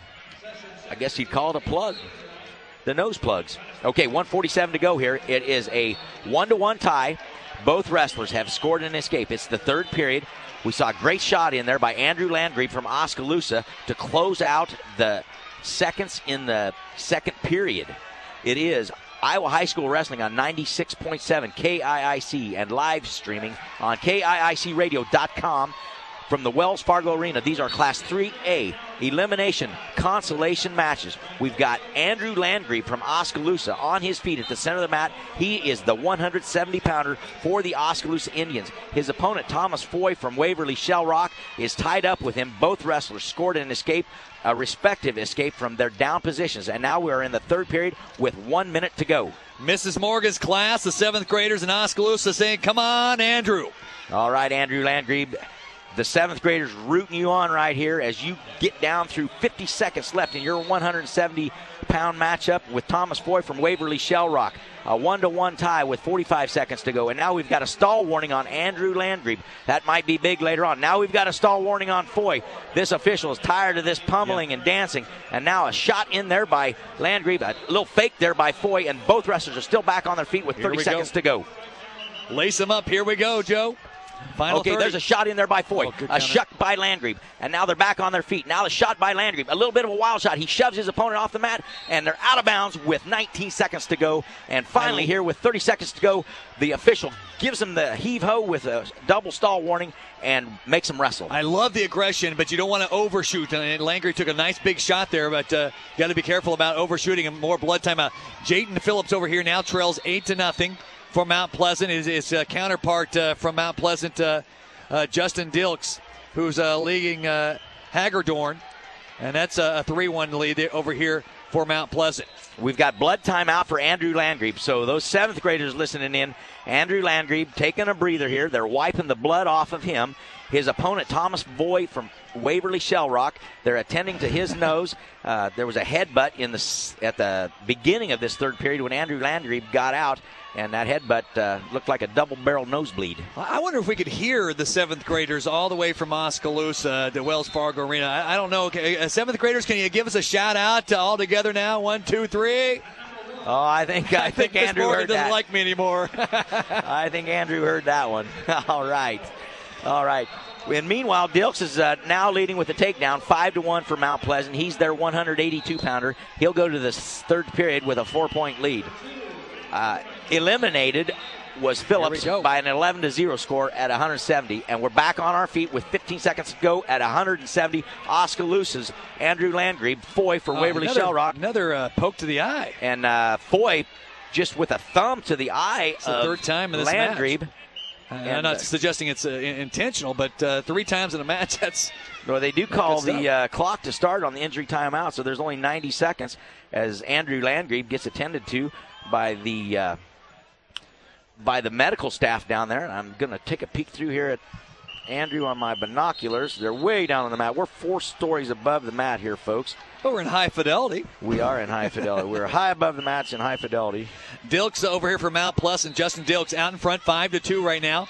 I guess you'd call it a plug. The nose plugs. Okay, one forty-seven to go here. It is a one-to-one tie. Both wrestlers have scored an escape. It's the third period. We saw a great shot in there by Andrew Landry from Oskaloosa to close out the seconds in the second period. It is Iowa High School Wrestling on ninety-six point seven K I I C and live streaming on K I I C radio dot com. From the Wells Fargo Arena. These are Class three A elimination consolation matches. We've got Andrew Landry from Oskaloosa on his feet at the center of the mat. He is the one seventy pounder for the Oskaloosa Indians. His opponent, Thomas Foy from Waverly Shell Rock, is tied up with him. Both wrestlers scored an escape, a respective escape from their down positions. And now we're in the third period with one minute to go. Missus Morgan's class, the seventh graders in Oskaloosa saying, come on, Andrew. All right, Andrew Landry. The seventh graders rooting you on right here as you get down through fifty seconds left in your one seventy pound matchup with Thomas Foy from Waverly Shell Rock. A one-to-one tie with forty-five seconds to go. And now we've got a stall warning on Andrew Landry. That might be big later on. Now we've got a stall warning on Foy. This official is tired of this pummeling yeah. and dancing. And now a shot in there by Landry. A little fake there by Foy. And both wrestlers are still back on their feet with thirty seconds go. to go. Lace them up. Here we go, Joe. Final okay, thirty. There's a shot in there by Foy. Oh, a shot by Landry. And now they're back on their feet. Now the shot by Landry. A little bit of a wild shot. He shoves his opponent off the mat, and they're out of bounds with nineteen seconds to go. And finally here with thirty seconds to go, the official gives him the heave-ho with a double stall warning and makes him wrestle. I love the aggression, but you don't want to overshoot. And Landry took a nice big shot there, but uh, you got to be careful about overshooting and more blood time out. Jaden Phillips over here now trails eight to nothing for Mount Pleasant. His, his uh, counterpart uh, from Mount Pleasant, uh, Uh, Justin Dilks, who's uh, leading uh, Hagedorn, and that's a three one lead over here for Mount Pleasant. We've got blood time out for Andrew Landry. So those seventh graders listening in, Andrew Landry taking a breather here. They're wiping the blood off of him. His opponent, Thomas Foy from Waverly Shell Rock, they're attending to his nose. Uh, there was a headbutt in the at the beginning of this third period when Andrew Landry got out. And that headbutt uh, looked like a double-barrel nosebleed. I wonder if we could hear the seventh graders all the way from Oskaloosa to Wells Fargo Arena. I, I don't know. Okay, uh, seventh graders, can you give us a shout-out uh, all together now? One, two, three. Oh, I think I, I think, think Andrew heard doesn't that. like me anymore. I think Andrew heard that one. All right. All right. And meanwhile, Dilks is uh, now leading with the takedown, five to one for Mount Pleasant. He's their one eighty-two pounder. He'll go to the third period with a four-point lead. Uh, eliminated was Phillips by an eleven to zero score at one seventy, and we're back on our feet with fifteen seconds to go at one seventy. Oskaloosa's Andrew Landry, Foy for oh, Waverly another, Shell Rock. Another uh, poke to the eye. And uh, Foy just with a thumb to the eye it's of the third time in this Landry. match. I'm And, not uh, suggesting it's uh, intentional, but uh, three times in a match, that's. Well, they do call Good the uh, clock to start on the injury timeout, so there's only ninety seconds as Andrew Landgrebe gets attended to by the uh, by the medical staff down there. And I'm going to take a peek through here at Andrew on my binoculars. They're way down on the mat. We're four stories above the mat here, folks. But we're in high fidelity. We are in high fidelity. We're high above the mats in high fidelity. Dilks over here for Mount Plus, and Justin Dilks out in front, five to two right now.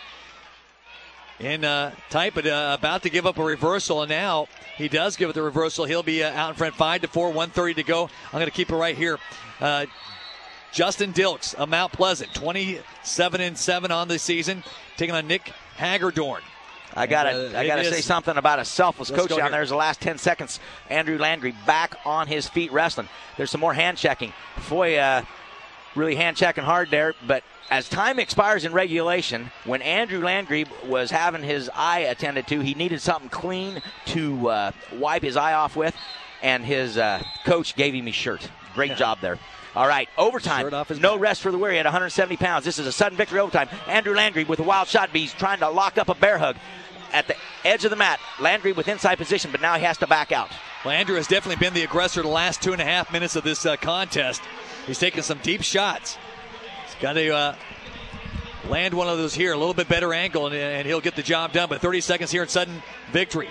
In uh, tight, but uh, about to give up a reversal, and now he does give it the reversal. He'll be uh, out in front, five to four, one thirty to go. I'm going to keep it right here. Uh, Justin Dilks of Mount Pleasant, twenty-seven and seven on the season, taking on Nick Hagerdorn. I gotta, uh, I gotta say something about a selfless Let's coach go down here. there. There's the last ten seconds. Andrew Landgrebe back on his feet wrestling. There's some more hand checking. Foy uh, really hand checking hard there, but as time expires in regulation, when Andrew Landgrebe was having his eye attended to, he needed something clean to uh, wipe his eye off with, and his uh, coach gave him his shirt. Great Yeah. job there. All right, overtime. Shirt off his No back. rest for the weary at one hundred seventy pounds. This is a sudden victory overtime. Andrew Landgrebe with a wild shot, but he's trying to lock up a bear hug at the edge of the mat. Landgrebe with inside position, but now he has to back out. Well, Andrew has definitely been the aggressor the last two and a half minutes of this uh, contest. He's taking some deep shots. He's got to uh, land one of those here, a little bit better angle, and, and he'll get the job done. But thirty seconds here in sudden victory.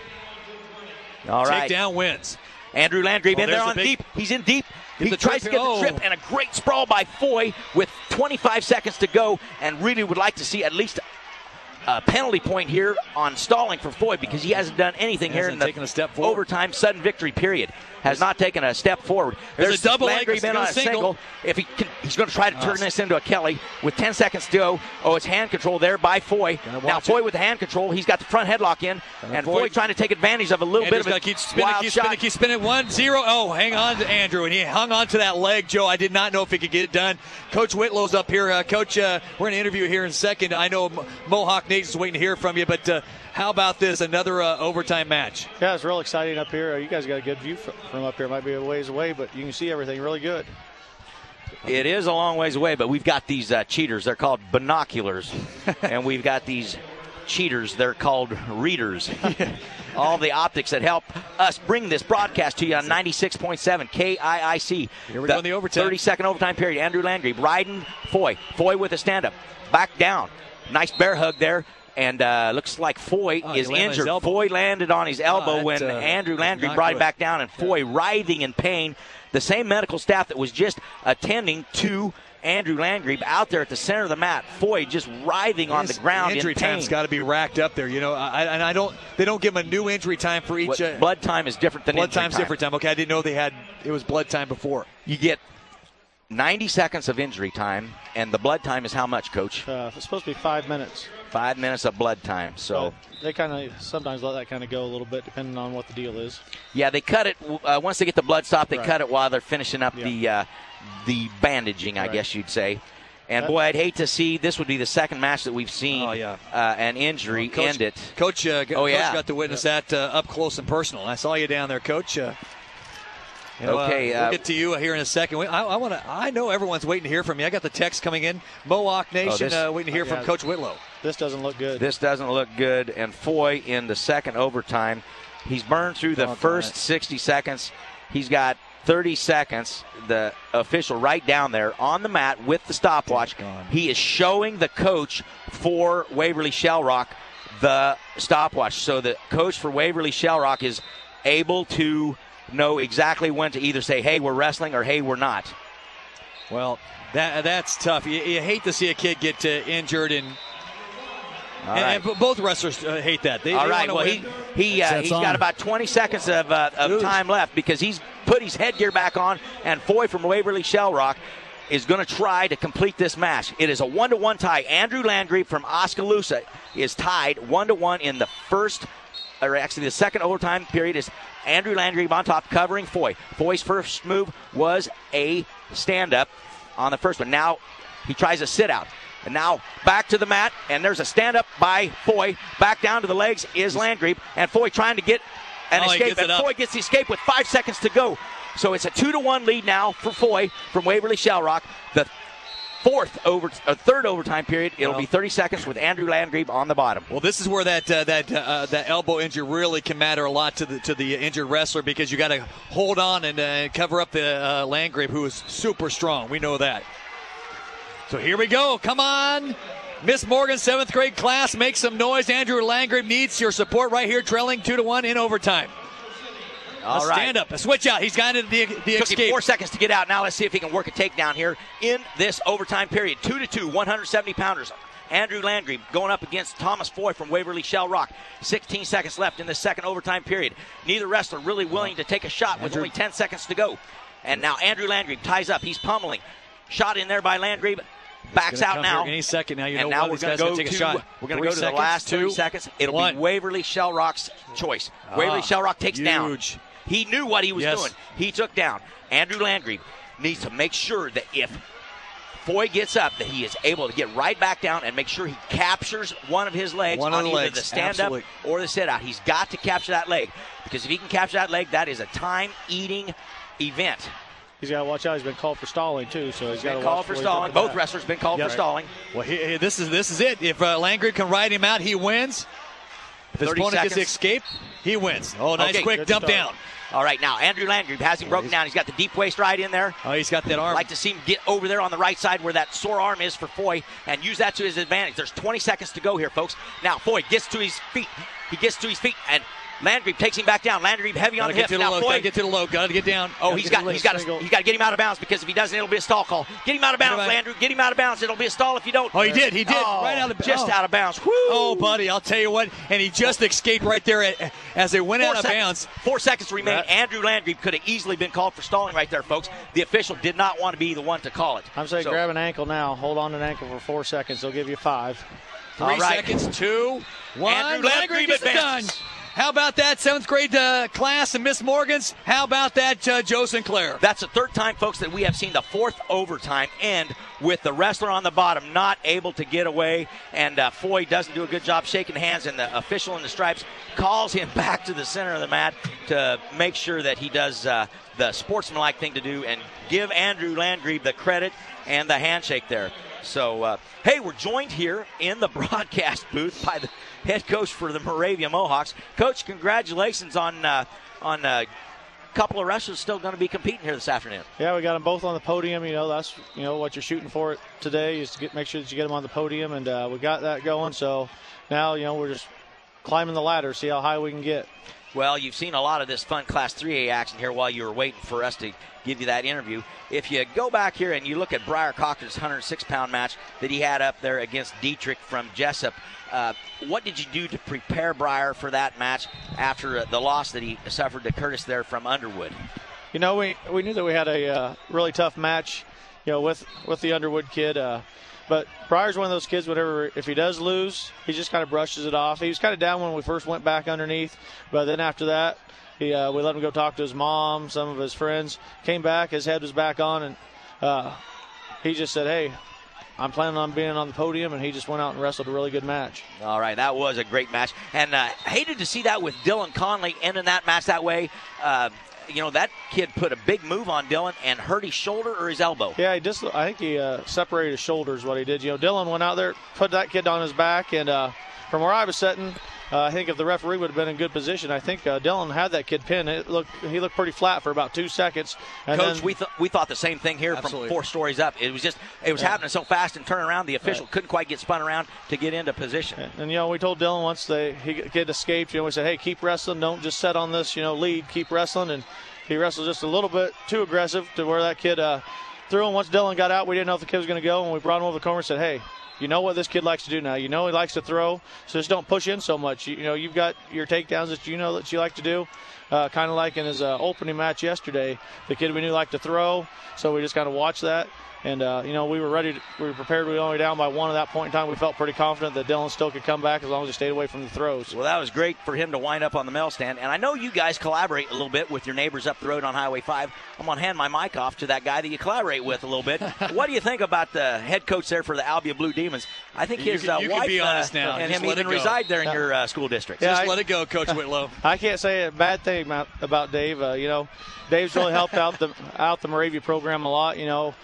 All right. Takedown wins. Andrew Landgrebe Oh, in there there's on the big- deep. He's in deep. Get He the tries trip to get here. the trip, Oh. and a great sprawl by Foy with twenty-five seconds to go, and really would like to see at least a penalty point here on stalling for Foy because he hasn't done anything here in Hasn't the taken a step forward. overtime sudden victory period. Has not taken a step forward. There's a double leg, Landgrebe he's in gonna on a single. single. If he can, he's going to try to turn Oh. this into a Kelly with ten seconds to go. Oh, it's hand control there by Foy. Gotta Now watch Foy it. with the hand control. He's got the front headlock in, and Foy- Foy trying to take advantage of a little Andrew's bit got of to a keep spinning, wild keep shot. spinning, keep spinning. One, zero. Oh, hang on to Andrew, and he hung on to that leg, Joe. I did not know if he could get it done. Coach Whitlow's up here. Uh, Coach, uh, we're going to interview here in a second. I know Mo- Mohawk Nation's waiting to hear from you, but uh, how about this? Another uh, overtime match. Yeah, it's real exciting up here. You guys got a good view fr- from up here. Might be a ways away, but you can see everything really good. It is a long ways away, but we've got these uh, cheaters. They're called binoculars. And we've got these cheaters. They're called readers. All the optics that help us bring this broadcast to you on ninety-six point seven K I I C. Here we go in the overtime. thirty-second overtime period. Andrew Landgrebe riding Foy. Foy with a stand-up. Back down. Nice bear hug there. And uh, looks like Foy Oh, he is landed on his injured. elbow. Foy landed on his elbow that, when uh, Andrew Landgrebe not brought him good. back down, and Foy writhing in pain. The same medical staff that was just attending to Andrew Landgrebe out there at the center of the mat. Foy just writhing on the His ground injury in pain. time's got to be racked up there, you know. I, and I don't. They don't give him a new injury time for each. What- Uh, blood time is different than blood injury time's time. different time. Okay, I didn't know they had. It was blood time before. You get ninety seconds of injury time, and the blood time is how much, Coach? Uh, it's supposed to be five minutes. Five minutes of blood time. So, But they kind of sometimes let that kind of go a little bit, depending on what the deal is. yeah, they cut it uh, once they get the blood stopped. They Right. cut it while they're finishing up Yeah. the uh, the bandaging, I Right. guess you'd say. And That- boy, I'd hate to see this would be the second match that we've seen Oh, yeah. uh, an injury Coach, end it. Coach, uh, Oh, Coach yeah. got to witness that uh, up close and personal. I saw you down there, Coach. Uh, you know, Okay, uh, uh, we'll get to you here in a second. We- I, I want to. I know everyone's waiting to hear from you. I got the text coming in. Mohawk Nation this- uh, waiting to hear from yeah. Coach Whitlow. This doesn't look good. This doesn't look good. And Foy in the second overtime. He's burned through the Doggone first it. sixty seconds. He's got thirty seconds. The official right down there on the mat with the stopwatch. Doggone. He is showing the coach for Waverly Shell Rock the stopwatch. So the coach for Waverly Shell Rock is able to know exactly when to either say, hey, we're wrestling, or hey, we're not. Well, that that's tough. You, you hate to see a kid get uh, injured, and, All and, right. and b- both wrestlers uh, hate that. They, All they right. wanna Well, win. he he uh, Sets he's on. got about twenty seconds of uh, of Ooh. time left because he's put his headgear back on, and Foy from Waverly Shell Rock is going to try to complete this match. It is a one-to-one tie. Andrew Landgrebe from Oskaloosa is tied one-to-one in the first, or actually the second overtime period. Is Andrew Landgrebe on top covering Foy. Foy's first move was a stand-up on the first one. Now he tries a sit-out. And now back to the mat, and there's a stand-up by Foy. Back down to the legs is Landgrebe, and Foy trying to get an Oh, he escape. gets it And up. Foy gets the escape with five seconds to go. So it's a two to one lead now for Foy from Waverly Shell Rock. The fourth over, uh, third overtime period. It'll Well, be thirty seconds with Andrew Landgrebe on the bottom. Well, this is where that uh, that uh, that elbow injury really can matter a lot to the to the injured wrestler, because you got to hold on and uh, cover up the uh, Landgrebe, who is super strong. We know that. So here we go. Come on. Miss Morgan, seventh grade class, make some noise. Andrew Landgrebe needs your support right here, trailing two to one in overtime. All a right. Stand up, a switch out. He's got it, the, the Took escape. him four seconds to get out. Now let's see if he can work a takedown here in this overtime period. Two to two, one hundred seventy pounders. Andrew Landgrebe going up against Thomas Foy from Waverly Shell Rock. sixteen seconds left in the second overtime period. Neither wrestler really willing to take a shot with Andrew. only ten seconds to go. And now Andrew Landgrebe ties up. He's pummeling. Shot in there by Landgrebe. Backs out now. Any second now. You and know now what? we're This going guy's to go gonna take to a shot. we're going to Three go to seconds, the last two, thirty seconds. It'll one. be Waverly Shell Rock's choice. Ah, Waverly Shell Rock takes huge. down. He knew what he was Yes. doing. He took down. Andrew Landgrebe needs to make sure that if Foy gets up, that he is able to get right back down and make sure he captures one of his legs One of on the either legs, the stand-up absolutely. or the sit-out. He's got to capture that leg, because if he can capture that leg, that is a time-eating event. He's got to watch out. He's been called for stalling, too. So he's got Been to called watch for where he's stalling. looking Both at. wrestlers been called Yep. for stalling. Well, he, he- this is this is it. If uh, Landgrebe can ride him out, he wins. If his thirty opponent gets the seconds. escape, he wins. Oh, nice Okay, quick good dump start. down. All right, now Andrew Landgrebe has him broken down. He's got the deep waist right in there. Oh, he's got that arm. Like to see him get over there on the right side where that sore arm is for Foy and use that to his advantage. There's twenty seconds to go here, folks. Now Foy gets to his feet. He gets to his feet, and Landgrebe takes him back down. Landgrebe heavy on Gotta the get hips. to the Now low. Foy, Gotta get to the low. Gotta get down. oh, Gotta he's get to got the he's got to single. he's got to get him out of bounds, because if he doesn't, it'll be a stall call. Get him out of bounds, Get him out. Landry. Get him out of bounds. It'll be a stall if you don't. Oh, he did. He did. Oh, right out of just oh. out of bounds. Woo! Oh, buddy, I'll tell you what. And he just escaped right there at, as they went Four out of seconds. bounds. Four seconds remain. That- Andrew Landgrebe could have easily been called for stalling right there, folks. The official did not want to be the one to call it. I'm saying So, grab an ankle now. Hold on to an ankle for four seconds. They'll give you five. Three All right. seconds, two, one. Andrew Landgrebe Landgrebe gets it done. advances. How about that seventh grade uh, class and Miss Morgan's? How about that, uh, Joe Sinclair? That's the third time, folks, that we have seen the fourth overtime end with the wrestler on the bottom not able to get away. And uh, Foy doesn't do a good job shaking hands, and the official in the stripes calls him back to the center of the mat to make sure that he does uh, the sportsmanlike thing to do and give Andrew Landgrebe the credit and the handshake there. So, uh, hey, we're joined here in the broadcast booth by the head coach for the Moravia Mohawks. Coach, congratulations on uh, on a couple of wrestlers still going to be competing here this afternoon. Yeah, we got them both on the podium. You know, that's you know what you're shooting for today is to get, make sure that you get them on the podium, and uh, we got that going. So now, you know, we're just climbing the ladder, see how high we can get. Well, you've seen a lot of this fun Class three A action here while you were waiting for us to give you that interview. If you go back here and you look at Briar Cochran's one hundred six pound match that he had up there against Dietrich from Jessup, uh, what did you do to prepare Briar for that match after uh, the loss that he suffered to Curtis there from Underwood? You know, we we knew that we had a uh, really tough match, you know, with with the Underwood kid. Uh, but Briar's one of those kids. Whatever, if he does lose, he just kind of brushes it off. He was kind of down when we first went back underneath, but then after that, he uh, we let him go talk to his mom, some of his friends. Came back, his head was back on, and uh, he just said, "Hey, I'm planning on being on the podium," and he just went out and wrestled a really good match. All right, that was a great match. And uh, hated to see that with Dylan Conley ending that match that way. Uh, you know, that kid put a big move on Dylan and hurt his shoulder or his elbow. Yeah, he just, I think he uh, separated his shoulders, what he did. You know, Dylan went out there, put that kid on his back, and uh, from where I was sitting, uh, I think if the referee would have been in good position, I think uh, Dylan had that kid pinned. It looked, he looked pretty flat for about two seconds. And Coach, then, we th- we thought the same thing here Absolutely. from four stories up. It was just it was Yeah. happening so fast and turning around. The official Right. couldn't quite get spun around to get into position. And, and, you know, we told Dylan once the he kid escaped, you know, we said, hey, keep wrestling. Don't just set on this, you know, lead. Keep wrestling. And he wrestled just a little bit too aggressive to where that kid uh, threw him. Once Dylan got out, we didn't know if the kid was going to go, and we brought him over the corner and said, hey, you know what this kid likes to do now. You know he likes to throw, so just don't push in so much. You, you know, you've got your takedowns that you know that you like to do, uh, kind of like in his uh, opening match yesterday. The kid we knew liked to throw, so we just kind of watched that. And, uh, you know, we were ready. To, we were prepared. We were only down by one at that point in time. We felt pretty confident that Dylan still could come back as long as he stayed away from the throws. Well, that was great for him to wind up on the mail stand. And I know you guys collaborate a little bit with your neighbors up the road on Highway five. I'm going to hand my mic off to that guy that you collaborate with a little bit. What do you think about the head coach there for the Albia Blue Demons? I think You his can- uh, you can wife be honest uh, now. and Just him let even it go. reside there in Yeah. your uh, school district. Yeah, Just I- let it go, Coach Whitlow. I can't say a bad thing about, about Dave. Uh, you know, Dave's really helped out the out the Moravia program a lot. You know, uh,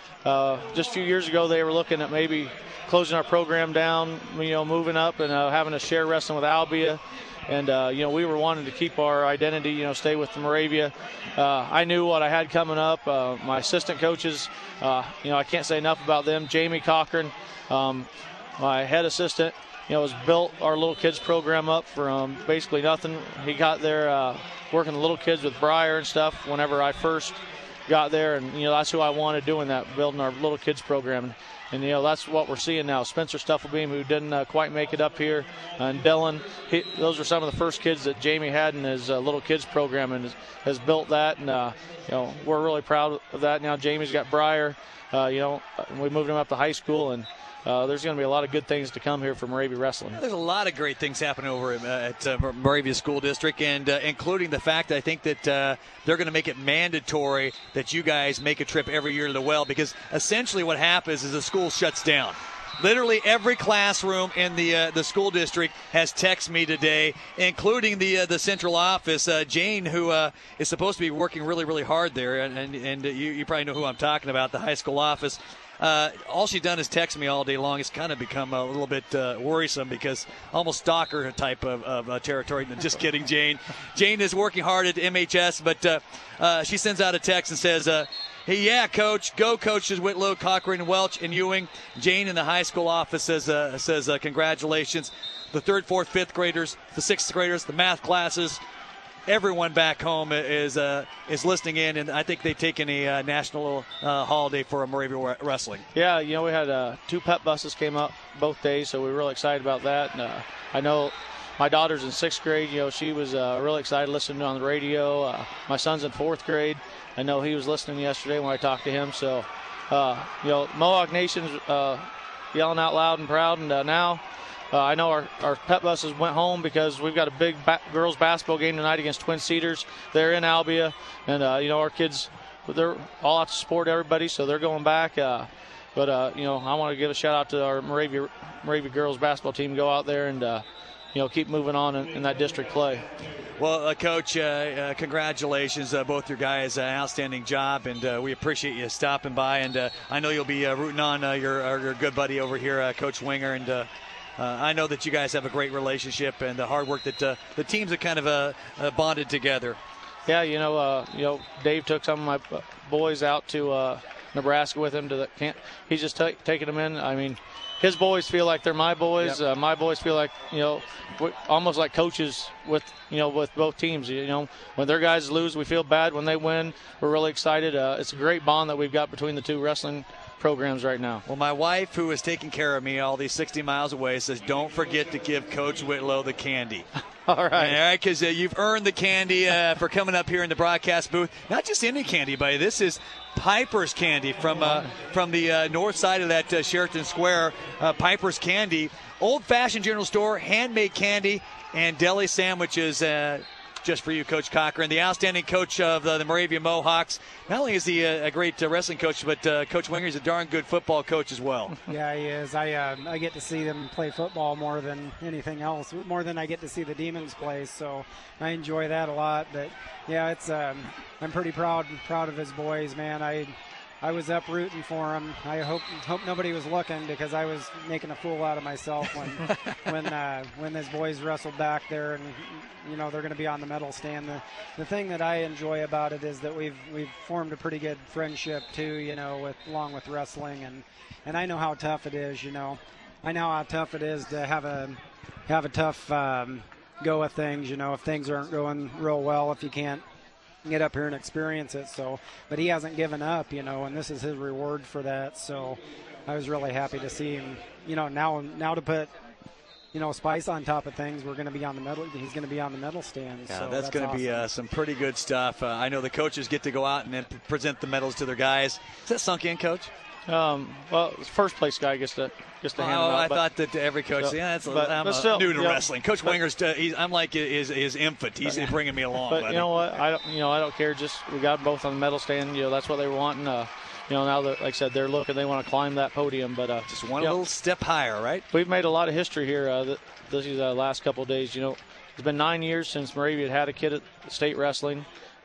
uh, just a few years ago they were looking at maybe closing our program down, you know, moving up and uh, having to share wrestling with Albia. And, uh, you know, we were wanting to keep our identity, you know, stay with the Moravia. Uh, I knew what I had coming up. Uh, my assistant coaches, uh, you know, I can't say enough about them. Jamie Cochran, um, my head assistant, you know, has built our little kids program up from basically nothing. He got there uh, working the little kids with Briar and stuff whenever I first got there. And, you know, that's who I wanted doing that, building our little kids program. And, you know, that's what we're seeing now. Spencer Stufflebeam, who didn't uh, quite make it up here, and Dylan, he, those are some of the first kids that Jamie had in his uh, little kids program and has, has built that. And, uh, you know, we're really proud of that. Now Jamie's got Briar. Uh, you know, we moved him up to high school, and Uh, there's going to be a lot of good things to come here for Moravia Wrestling. There's a lot of great things happening over at, uh, at uh, Moravia School District, and uh, including the fact I think that uh, they're going to make it mandatory that you guys make a trip every year to the well, because essentially what happens is the school shuts down. Literally every classroom in the uh, the school district has texted me today, including the uh, the central office. Uh, Jane, who uh, is supposed to be working really, really hard there, and, and, and you, you probably know who I'm talking about, the high school office. Uh, all she's done is text me all day long. It's kind of become a little bit uh, worrisome, because almost stalker type of, of uh, territory. Just kidding, Jane. Jane is working hard at M H S, but uh, uh, she sends out a text and says, uh, hey, yeah, Coach, go coaches Whitlow, Cochran, Welch, and Ewing. Jane in the high school office says, uh, says uh, congratulations. The third, fourth, fifth graders, the sixth graders, the math classes, everyone back home is uh, is listening in, and I think they've taken a uh, national uh, holiday for Moravia Wrestling. Yeah, you know, we had uh, two pep buses came up both days, so we were really excited about that. And, uh, I know my daughter's in sixth grade. You know, she was uh, really excited listening on the radio. Uh, my son's in fourth grade. I know he was listening yesterday when I talked to him. So, uh, you know, Mohawk Nation's uh, yelling out loud and proud, and uh, now – Uh, I know our, our pep buses went home because we've got a big ba- girls basketball game tonight against Twin Cedars. They're in Albia, and, uh, you know, our kids, they're all out to support everybody, so they're going back. Uh, but, uh, you know, I want to give a shout-out to our Moravia, Moravia girls basketball team. Go out there and, uh, you know, keep moving on in, in that district play. Well, uh, Coach, uh, uh, congratulations, uh, both your guys. Uh, outstanding job, and uh, we appreciate you stopping by. And uh, I know you'll be uh, rooting on uh, your, uh, your good buddy over here, uh, Coach Winger, and uh, Uh, I know that you guys have a great relationship, and the hard work that uh, the teams have kind of uh, uh, bonded together. Yeah, you know, uh, you know, Dave took some of my boys out to uh, Nebraska with him to the camp. He's just t- taking them in. I mean, his boys feel like they're my boys. Yep. Uh, my boys feel like, you know, almost like coaches with, you know, with both teams. You know, when their guys lose, we feel bad. When they win, we're really excited. Uh, it's a great bond that we've got between the two wrestling programs right now. Well, my wife, who is taking care of me all these sixty miles away, says don't forget to give Coach Whitlow the candy. All right. All right, because uh, you've earned the candy uh, for coming up here in the broadcast booth. Not just any candy, buddy. This is Piper's Candy from uh, from the uh, north side of that uh, Sheraton Square. Uh, Piper's Candy, old-fashioned general store, handmade candy, and deli sandwiches. Uh, Just for you, Coach Cochran, the outstanding coach of uh, the Moravia Mohawks. Not only is he a, a great uh, wrestling coach, but uh, Coach Winger is a darn good football coach as well. Yeah, he is. I uh, I get to see them play football more than anything else, more than I get to see the Demons play. So I enjoy that a lot. But yeah, it's um, I'm pretty proud proud of his boys, man. I. I was up rooting for him. I hope hope nobody was looking, because I was making a fool out of myself when when uh, when his boys wrestled back there, and you know they're going to be on the medal stand. The the thing that I enjoy about it is that we've we've formed a pretty good friendship too. You know, with along with wrestling, and and I know how tough it is. You know, I know how tough it is to have a have a tough um, go of things. You know, if things aren't going real well, if you can't get up here and experience it. So, but he hasn't given up, you know, and this is his reward for that. So I was really happy to see him, you know, now now to put, you know, spice on top of things. We're going to be on the medal. He's going to be on the medal stand. Yeah, so that's, that's going to awesome. be uh, some pretty good stuff. Uh, I know the coaches get to go out and then present the medals to their guys. Is that sunk in, Coach? Um, well, first place guy gets to gets to oh, hand them out. I but, thought that every coach. So, yeah, that's but, I'm but a, still, new to you know, wrestling. Coach but, Winger's. Uh, he's, I'm like his his infant. He's but, bringing me along. But buddy. you know what? I don't. You know, I don't care. Just we got them both on the medal stand. You know, that's what they were wanting. Uh, you know, now that, like I said, they're looking. They want to climb that podium. But uh, just one little know, step higher, right? We've made a lot of history here. Uh, th- this is the uh, last couple of days. You know, it's been nine years since Moravia had had a kid at state wrestling.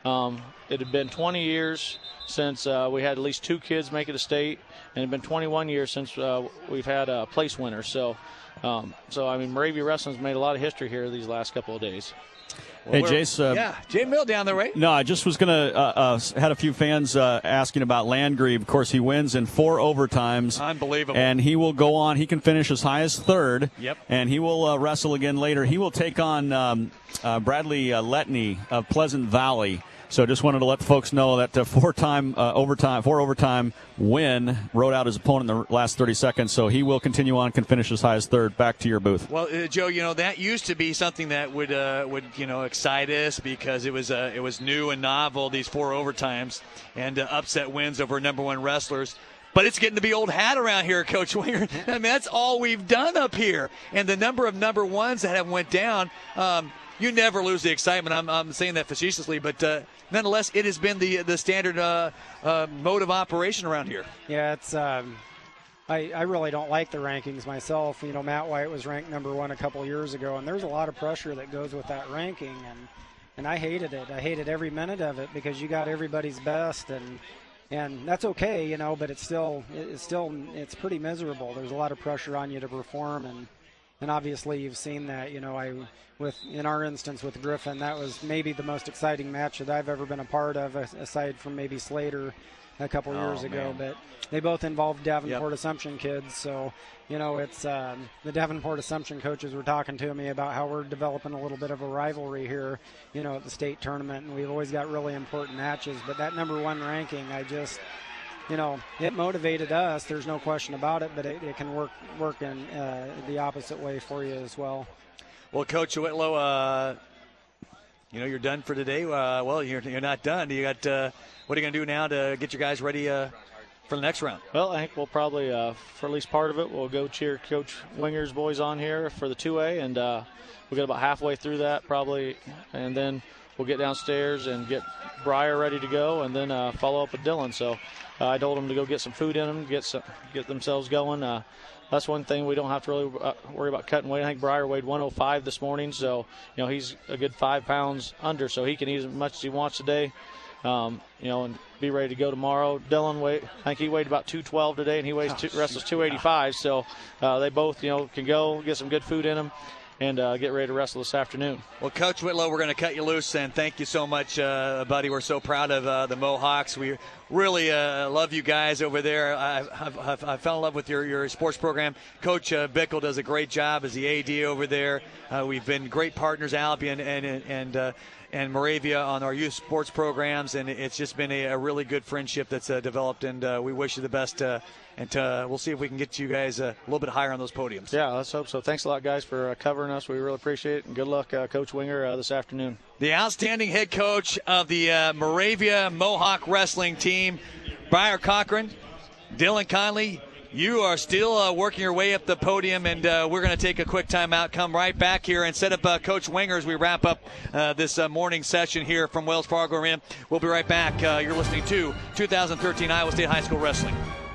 Um, it had been twenty years since uh, we had at least two kids make it to state, and it had been twenty-one years since uh, we've had a place winner. So, um, so I mean, Moravia Wrestling's made a lot of history here these last couple of days. Hey, Jace. Uh, yeah, Jay Mill down there, right? No, I just was going to, uh, uh, had a few fans uh, asking about Landgrave. Of course, he wins in four overtimes. Unbelievable. And he will go on. He can finish as high as third. Yep. And he will uh, wrestle again later. He will take on um, uh, Bradley uh, Letney of Pleasant Valley. So just wanted to let the folks know that uh, four-time uh, overtime, four overtime win rode out his opponent in the last thirty seconds. So he will continue on, can finish as high as third. Back to your booth. Well, uh, Joe, you know that used to be something that would uh, would you know excite us because it was uh, it was new and novel, these four overtimes and uh, upset wins over number one wrestlers. But it's getting to be old hat around here, Coach Winger. I mean, that's all we've done up here, and the number of number ones that have went down. Um, You never lose the excitement. I'm, I'm saying that facetiously, but uh, nonetheless, it has been the the standard uh, uh, mode of operation around here. Yeah, it's. Um, I, I really don't like the rankings myself. You know, Matt White was ranked number one a couple years ago, and there's a lot of pressure that goes with that ranking, and and I hated it. I hated every minute of it because you got everybody's best, and and that's okay, you know. But it's still it's still it's pretty miserable. There's a lot of pressure on you to perform, and and obviously you've seen that. You know, I. With in our instance with Griffin, that was maybe the most exciting match that I've ever been a part of, aside from maybe Slater a couple oh, years ago. Man. But they both involved Davenport yep. Assumption kids, so you know it's um, the Davenport Assumption coaches were talking to me about how we're developing a little bit of a rivalry here, you know, at the state tournament, and we've always got really important matches. But that number one ranking, I just. You know, it motivated us. There's no question about it, but it, it can work work in uh, the opposite way for you as well. Well, Coach Whitlow, uh, you know, you're done for today. Uh, well, you're, you're not done. You got uh, what are you going to do now to get your guys ready uh, for the next round? Well, I think we'll probably, uh, for at least part of it, we'll go cheer Coach Winger's boys on here for the two A, and uh, we'll get about halfway through that probably, and then we'll get downstairs and get Briar ready to go, and then uh, follow up with Dylan. So uh, I told them to go get some food in them, get some, get themselves going. Uh, That's one thing we don't have to really uh, worry about cutting weight. I think Briar weighed one oh five this morning, so you know he's a good five pounds under, so he can eat as much as he wants today, um, you know, and be ready to go tomorrow. Dylan weighed, I think he weighed about two twelve today, and he weighs two, wrestles two eighty-five. So uh, they both, you know, can go get some good food in them and uh, get ready to wrestle this afternoon. Well, Coach Whitlow, we're going to cut you loose, and thank you so much, uh, buddy. We're so proud of uh, the Mohawks. We really uh, love you guys over there. I, I've, I've, I fell in love with your, your sports program. Coach uh, Bickle does a great job as the A D over there. Uh, we've been great partners, Albion and and and, uh, and Moravia, on our youth sports programs, and it's just been a, a really good friendship that's uh, developed, and uh, we wish you the best. Uh, And uh, we'll see if we can get you guys uh, a little bit higher on those podiums. Yeah, let's hope so. Thanks a lot, guys, for uh, covering us. We really appreciate it. And good luck, uh, Coach Winger, uh, this afternoon. The outstanding head coach of the uh, Moravia Mohawk wrestling team, Briar Cochran, Dylan Conley, you are still uh, working your way up the podium, and uh, we're going to take a quick timeout, come right back here, and set up uh, Coach Winger as we wrap up uh, this uh, morning session here from Wells Fargo Arena. We'll be right back. Uh, you're listening to two thousand thirteen Iowa State High School Wrestling.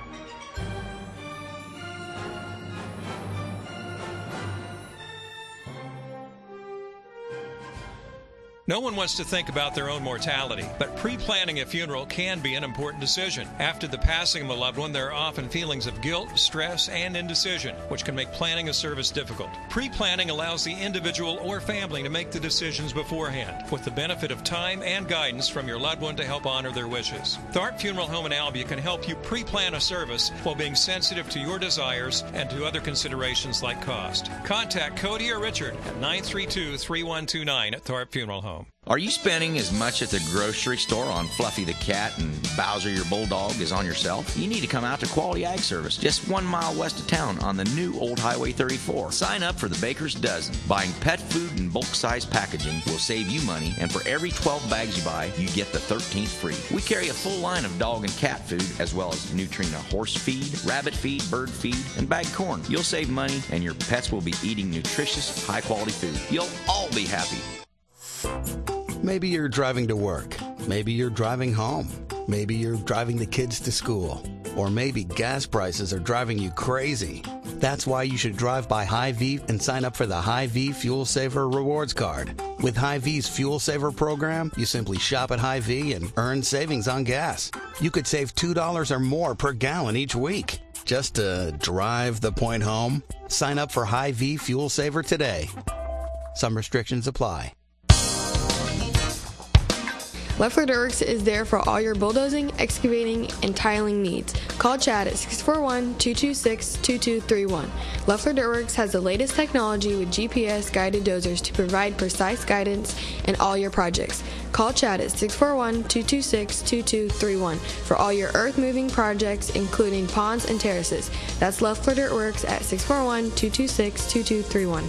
No one wants to think about their own mortality, but pre-planning a funeral can be an important decision. After the passing of a loved one, there are often feelings of guilt, stress, and indecision, which can make planning a service difficult. Pre-planning allows the individual or family to make the decisions beforehand, with the benefit of time and guidance from your loved one to help honor their wishes. Tharp Funeral Home in Albia can help you pre-plan a service while being sensitive to your desires and to other considerations like cost. Contact Cody or Richard at nine three two, three one two nine at Tharp Funeral Home. Are you spending as much at the grocery store on Fluffy the cat and Bowser your bulldog as on yourself? You need to come out to Quality Ag Service, just one mile west of town on the new Old Highway thirty-four. Sign up for the Baker's Dozen. Buying pet food and bulk-size packaging will save you money, and for every twelve bags you buy, you get the thirteenth free. We carry a full line of dog and cat food, as well as Nutrina horse feed, rabbit feed, bird feed, and bagged corn. You'll save money, and your pets will be eating nutritious, high-quality food. You'll all be happy. Maybe you're driving to work. Maybe you're driving home. Maybe you're driving the kids to school. Or maybe gas prices are driving you crazy. That's why you should drive by Hy-Vee and sign up for the Hy-Vee Fuel Saver Rewards Card. With Hy-Vee's Fuel Saver program, you simply shop at Hy-Vee and earn savings on gas. You could save two dollars or more per gallon each week. Just to drive the point home? Sign up for Hy-Vee Fuel Saver today. Some restrictions apply. Leffler Dirt Works is there for all your bulldozing, excavating, and tiling needs. Call Chad at six four one, two two six, two two three one. Leffler Dirt Works has the latest technology with G P S-guided dozers to provide precise guidance in all your projects. Call Chad at six four one, two two six, two two three one for all your earth-moving projects, including ponds and terraces. That's Leffler Dirt Works at six four one, two two six, two two three one.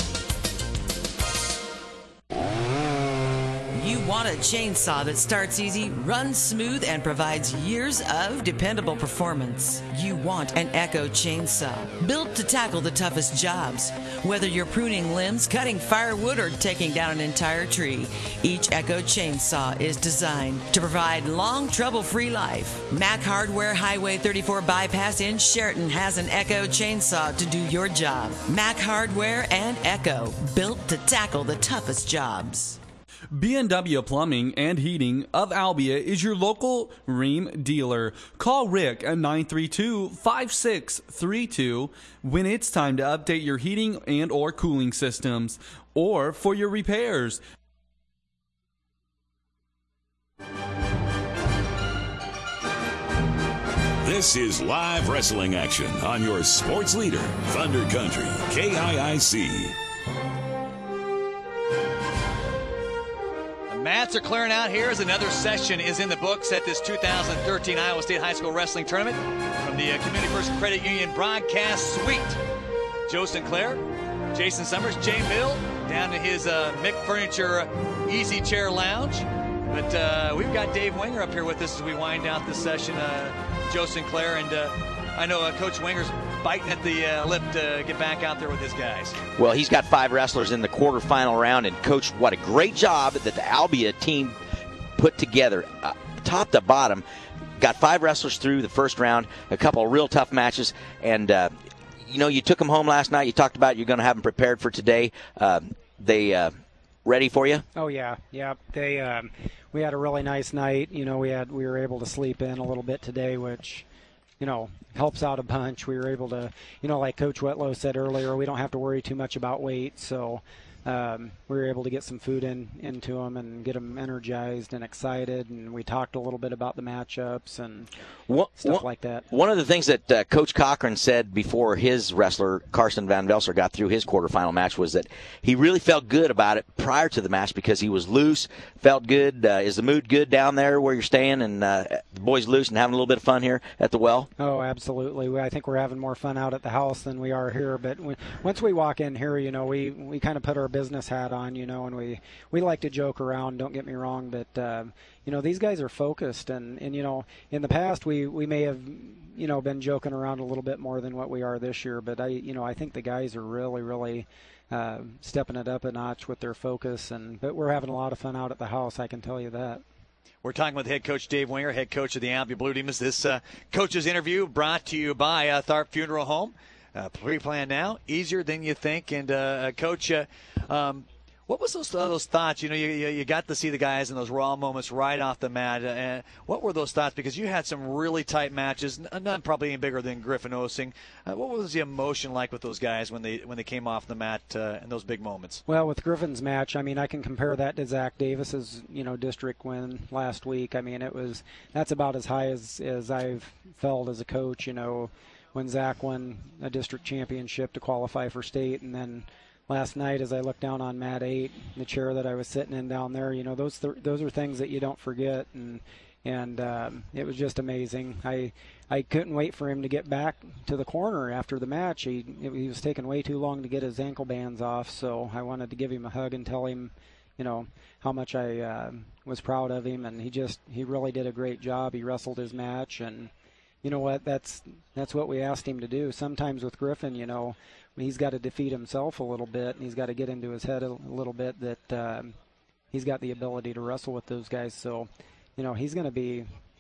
You want a chainsaw that starts easy, runs smooth, and provides years of dependable performance. You want an Echo chainsaw, built to tackle the toughest jobs. Whether you're pruning limbs, cutting firewood, or taking down an entire tree, each Echo chainsaw is designed to provide long, trouble-free life. Mac Hardware Highway thirty-four Bypass in Sheraton has an Echo chainsaw to do your job. Mac Hardware and Echo, built to tackle the toughest jobs. B and W Plumbing and Heating of Albia is your local Rheem dealer. Call Rick at nine three two, five six three two when it's time to update your heating and or cooling systems or for your repairs. This is live wrestling action on your sports leader, Thunder Country, K I I C. Mats are clearing out here as another session is in the books at this two thousand thirteen Iowa State High School Wrestling Tournament from the uh, Community First Credit Union broadcast suite. Joe Sinclair, Jason Summers, Jay Mill down to his uh, Mick Furniture Easy Chair Lounge. But uh, we've got Dave Winger up here with us as we wind out this session. Uh, Joe Sinclair, and uh, I know uh, Coach Winger's biting at the uh, lip to get back out there with his guys. Well, he's got five wrestlers in the quarterfinal round, and Coach, what a great job that the Albia team put together, uh, top to bottom. Got five wrestlers through the first round, a couple of real tough matches, and uh, you know, you took them home last night. You talked about you're going to have them prepared for today. Uh, they uh, ready for you? Oh yeah, yeah. They um, we had a really nice night. You know, we had we were able to sleep in a little bit today, which, you know, helps out a bunch. We were able to, you know, like Coach Wetlow said earlier, we don't have to worry too much about weight. So um, we were able to get some food in into them and get them energized and excited. And we talked a little bit about the matchups and what, stuff what, like that. One of the things that uh, Coach Cochran said before his wrestler, Carson Van Velser, got through his quarterfinal match was that he really felt good about it prior to the match because he was loose, felt good. Uh, is the mood good down there where you're staying, and uh, the boys loose and having a little bit of fun here at the well? Oh, absolutely. We, I think we're having more fun out at the house than we are here. But when, once we walk in here, you know, we, we kind of put our business hat on, you know, and we, we like to joke around, don't get me wrong, but, uh, you know, these guys are focused. And, and, you know, in the past we, we may have, you know, been joking around a little bit more than what we are this year. But, I, you know, I think the guys are really, really uh, stepping it up a notch with their focus. And but we're having a lot of fun out at the house, I can tell you that. We're talking with head coach Dave Winger, head coach of the Albia Blue Demons. This uh, coach's interview brought to you by uh, Tharp Funeral Home. Uh, pre-plan now, easier than you think. And, uh, Coach, uh, um, what was those uh, those thoughts? You know, you, you got to see the guys in those raw moments right off the mat. Uh, what were those thoughts? Because you had some really tight matches, none probably any bigger than Griffin Osing. Uh, what was the emotion like with those guys when they when they came off the mat uh, in those big moments? Well, with Griffin's match, I mean, I can compare that to Zach Davis's, you know, district win last week. I mean, it was that's about as high as, as I've felt as a coach, you know, when Zach won a district championship to qualify for state. And then last night, as I looked down on mat eight, the chair that I was sitting in down there, you know, those th- those are things that you don't forget. And and um, it was just amazing. I I couldn't wait for him to get back to the corner after the match. He, he was taking way too long to get his ankle bands off, so I wanted to give him a hug and tell him, you know, how much I uh, was proud of him. And he just, he really did a great job. He wrestled his match, and you know what, that's that's what we asked him to do. Sometimes with Griffin, you know, he's got to defeat himself a little bit, and he's got to get into his head a, a little bit that um, he's got the ability to wrestle with those guys. So, you know, he's going to be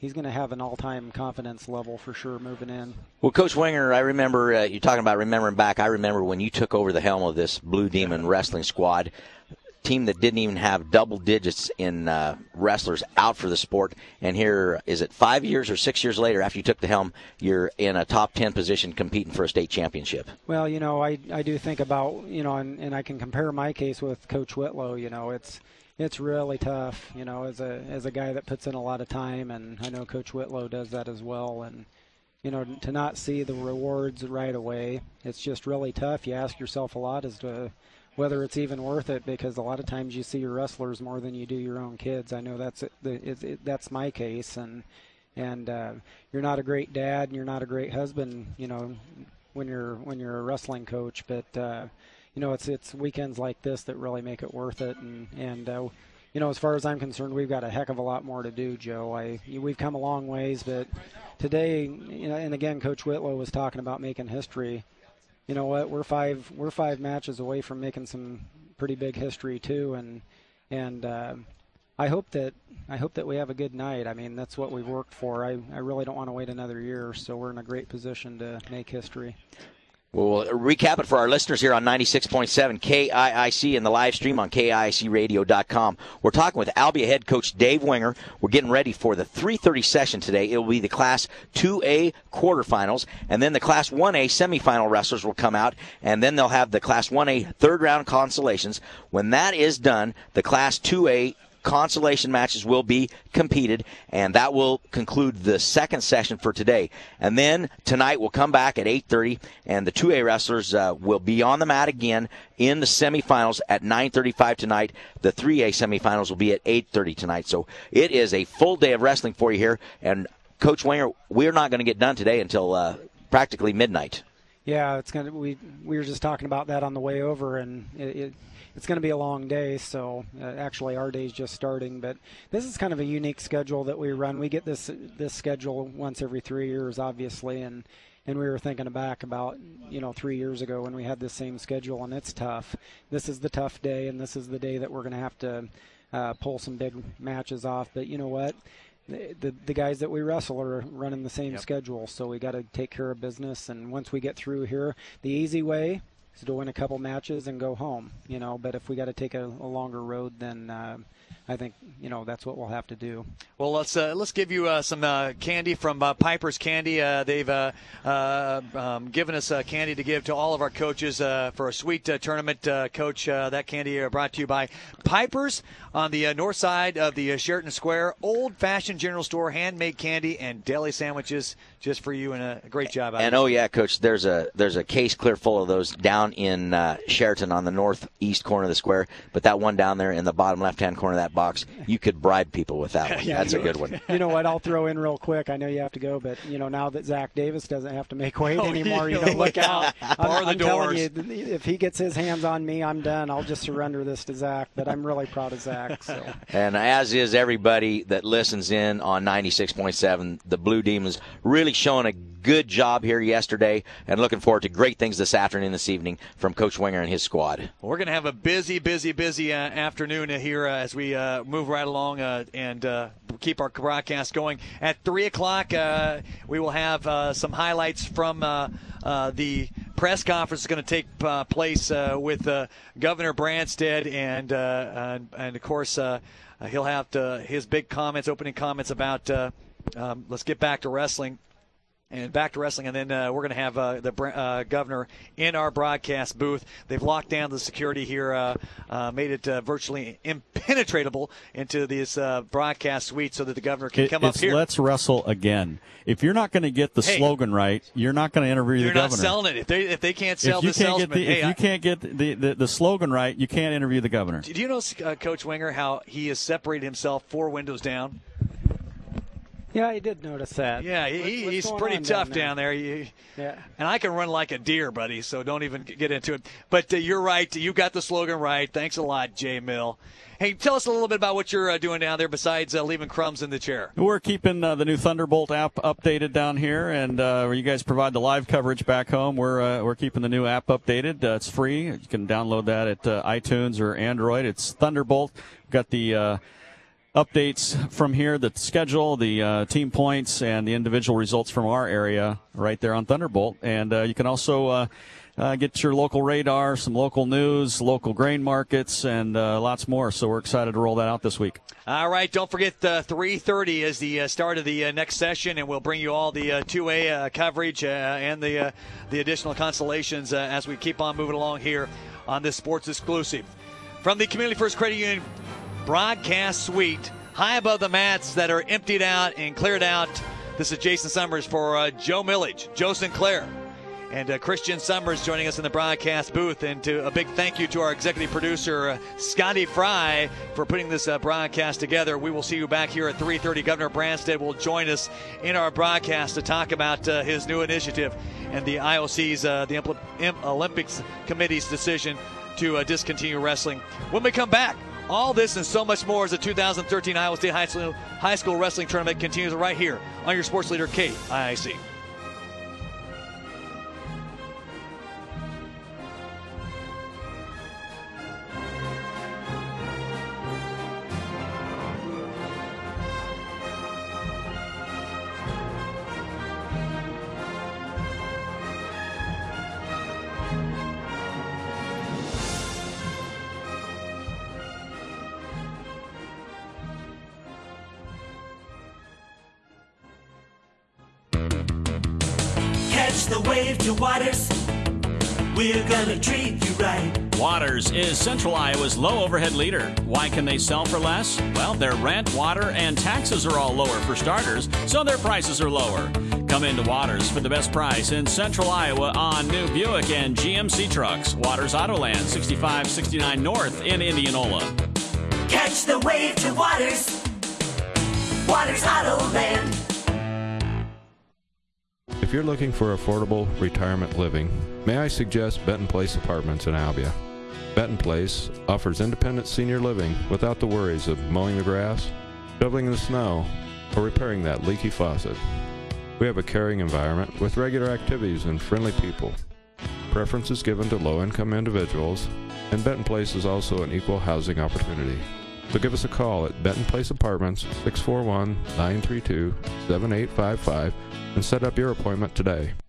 he's going to have an all-time confidence level for sure moving in. Well, Coach Winger, I remember uh, you're talking about remembering back. I remember when you took over the helm of this Blue Demon wrestling squad, team that didn't even have double digits in uh, wrestlers out for the sport. And here, is it five years or six years later after you took the helm, you're in a top ten position competing for a state championship? Well, you know, I, I do think about, you know, and, and I can compare my case with Coach Whitlow. You know, it's it's really tough, you know, as a as a guy that puts in a lot of time, and I know Coach Whitlow does that as well. And, you know, to not see the rewards right away, it's just really tough. You ask yourself a lot as to whether it's even worth it, because a lot of times you see your wrestlers more than you do your own kids. I know that's it, it, it, that's my case, and and uh, you're not a great dad and you're not a great husband, you know, when you're when you're a wrestling coach. But uh, you know, it's it's weekends like this that really make it worth it. And and uh, you know, as far as I'm concerned, we've got a heck of a lot more to do, Joe. I we've come a long ways, but today, you know, and again, Coach Whitlow was talking about making history. You know what? We're five. We're five matches away from making some pretty big history too, and and uh, I hope that I hope that we have a good night. I mean, that's what we've worked for. I I really don't want to wait another year, so we're in a great position to make history. We'll recap it for our listeners here on ninety-six point seven K I I C and the live stream on K I I C radio dot com. We're talking with Albia head coach Dave Winger. We're getting ready for the three thirty session today. It will be the Class two A quarterfinals, and then the Class one A semifinal wrestlers will come out, and then they'll have the Class one A third round consolations. When that is done, the Class two A consolation matches will be competed, and that will conclude the second session for today. And then tonight we'll come back at eight thirty, and the two A wrestlers uh, will be on the mat again in the semifinals at nine thirty-five tonight. The three A semifinals will be at eight thirty tonight. So it is a full day of wrestling for you here. And Coach Winger, we're not going to get done today until uh, practically midnight. Yeah, it's gonna. We we were just talking about that on the way over, and it. it It's going to be a long day, so uh, actually our day's just starting. But this is kind of a unique schedule that we run. We get this this schedule once every three years, obviously, and and we were thinking back about, you know, three years ago when we had this same schedule, and it's tough. This is the tough day, and this is the day that we're going to have to uh, pull some big matches off. But you know what? The, the, the guys that we wrestle are running the same yep. schedule, so we got to take care of business. And once we get through here, the easy way is to win a couple matches and go home, you know. But if we got to take a, a longer road, then uh, I think, you know, that's what we'll have to do. Well, let's uh, let's give you uh, some uh, candy from uh, Piper's Candy. Uh, they've uh, uh, um, given us uh, candy to give to all of our coaches uh, for a sweet uh, tournament. Uh, coach, uh, that candy uh, brought to you by Piper's on the uh, north side of the uh, Sheraton Square. Old-fashioned general store, handmade candy and deli sandwiches just for you, and a great job. And oh yeah, Coach, there's a there's a case clear full of those down in uh, Sheraton on the northeast corner of the square. But that one down there in the bottom left-hand corner of that box, you could bribe people with that one. Yeah, That's a know, good one. You know what? I'll throw in real quick. I know you have to go, but you know, now that Zach Davis doesn't have to make weight oh, anymore, you know, look out. I'm, I'm telling you, if he gets his hands on me, I'm done. I'll just surrender this to Zach. But I'm really proud of Zach. So. And as is everybody that listens in on ninety-six point seven, the Blue Demons really showing a good job here yesterday, and looking forward to great things this afternoon, this evening from Coach Winger and his squad. We're going to have a busy, busy, busy uh, afternoon here uh, as we uh, move right along uh, and uh, keep our broadcast going. At three o'clock, uh, we will have uh, some highlights from uh, uh, the press conference that's going to take uh, place uh, with uh, Governor Branstad, and, uh, and, and, of course, uh, he'll have to, his big comments, opening comments about uh, um, let's get back to wrestling. And back to wrestling, and then uh, we're going to have uh, the uh, governor in our broadcast booth. They've locked down the security here, uh, uh, made it uh, virtually impenetrable into this uh, broadcast suite so that the governor can it, come it's up here. Let's wrestle again. If you're not going to get the hey, slogan right, you're not going to interview the governor. You're not selling it. If they if they can't sell if you the can't salesman, get the, hey, if I, you can't get the, the, the slogan right, you can't interview the governor. Do you know, uh, Coach Winger, how he has separated himself four windows down? Yeah, I did notice that. Yeah, he, What's he's pretty tough down there. Down there. He, yeah. And I can run like a deer, buddy, so don't even get into it. But uh, you're right. You got the slogan right. Thanks a lot, Jay Mill. Hey, tell us a little bit about what you're uh, doing down there besides uh, leaving crumbs in the chair. We're keeping uh, the new Thunderbolt app updated down here, and uh, where you guys provide the live coverage back home, we're uh, we're keeping the new app updated. Uh, it's free. You can download that at uh, iTunes or Android. It's Thunderbolt. We've got the uh, updates from here, the schedule, the uh, team points, and the individual results from our area right there on Thunderbolt. And uh, you can also uh, uh, get your local radar, some local news, local grain markets, and uh, lots more. So we're excited to roll that out this week. All right, don't forget uh, three thirty is the uh, start of the uh, next session, and we'll bring you all the uh, two A uh, coverage uh, and the uh, the additional constellations uh, as we keep on moving along here on this Sports Exclusive. From the Community First Credit Union broadcast suite, high above the mats that are emptied out and cleared out, this is Jason Summers for uh, Joe Millage, Joe Sinclair, and uh, Christian Summers joining us in the broadcast booth. And to a big thank you to our executive producer, uh, Scotty Fry, for putting this uh, broadcast together. We will see you back here at three thirty. Governor Branstad will join us in our broadcast to talk about uh, his new initiative and the I O C's, uh, the Impl- Imp- Olympics Committee's decision to uh, discontinue wrestling. When we come back, all this and so much more as the two thousand thirteen Iowa State High School, High School Wrestling Tournament continues right here on your sports leader, K I I C. The wave to Waters, we're gonna treat you right. Waters is Central Iowa's low overhead leader. Why can they sell for less? Well, their rent, water, and taxes are all lower for starters, so their prices are lower. Come into Waters for the best price in Central Iowa on new Buick and G M C trucks. Waters Autoland, sixty-five sixty-nine North in Indianola. Catch the wave to Waters, Waters Autoland. If you're looking for affordable retirement living, may I suggest Benton Place Apartments in Albia. Benton Place offers independent senior living without the worries of mowing the grass, shoveling the snow, or repairing that leaky faucet. We have a caring environment with regular activities and friendly people. Preference is given to low-income individuals, and Benton Place is also an equal housing opportunity. So give us a call at Benton Place Apartments, six four one, nine three two, seven eight five five, and set up your appointment today.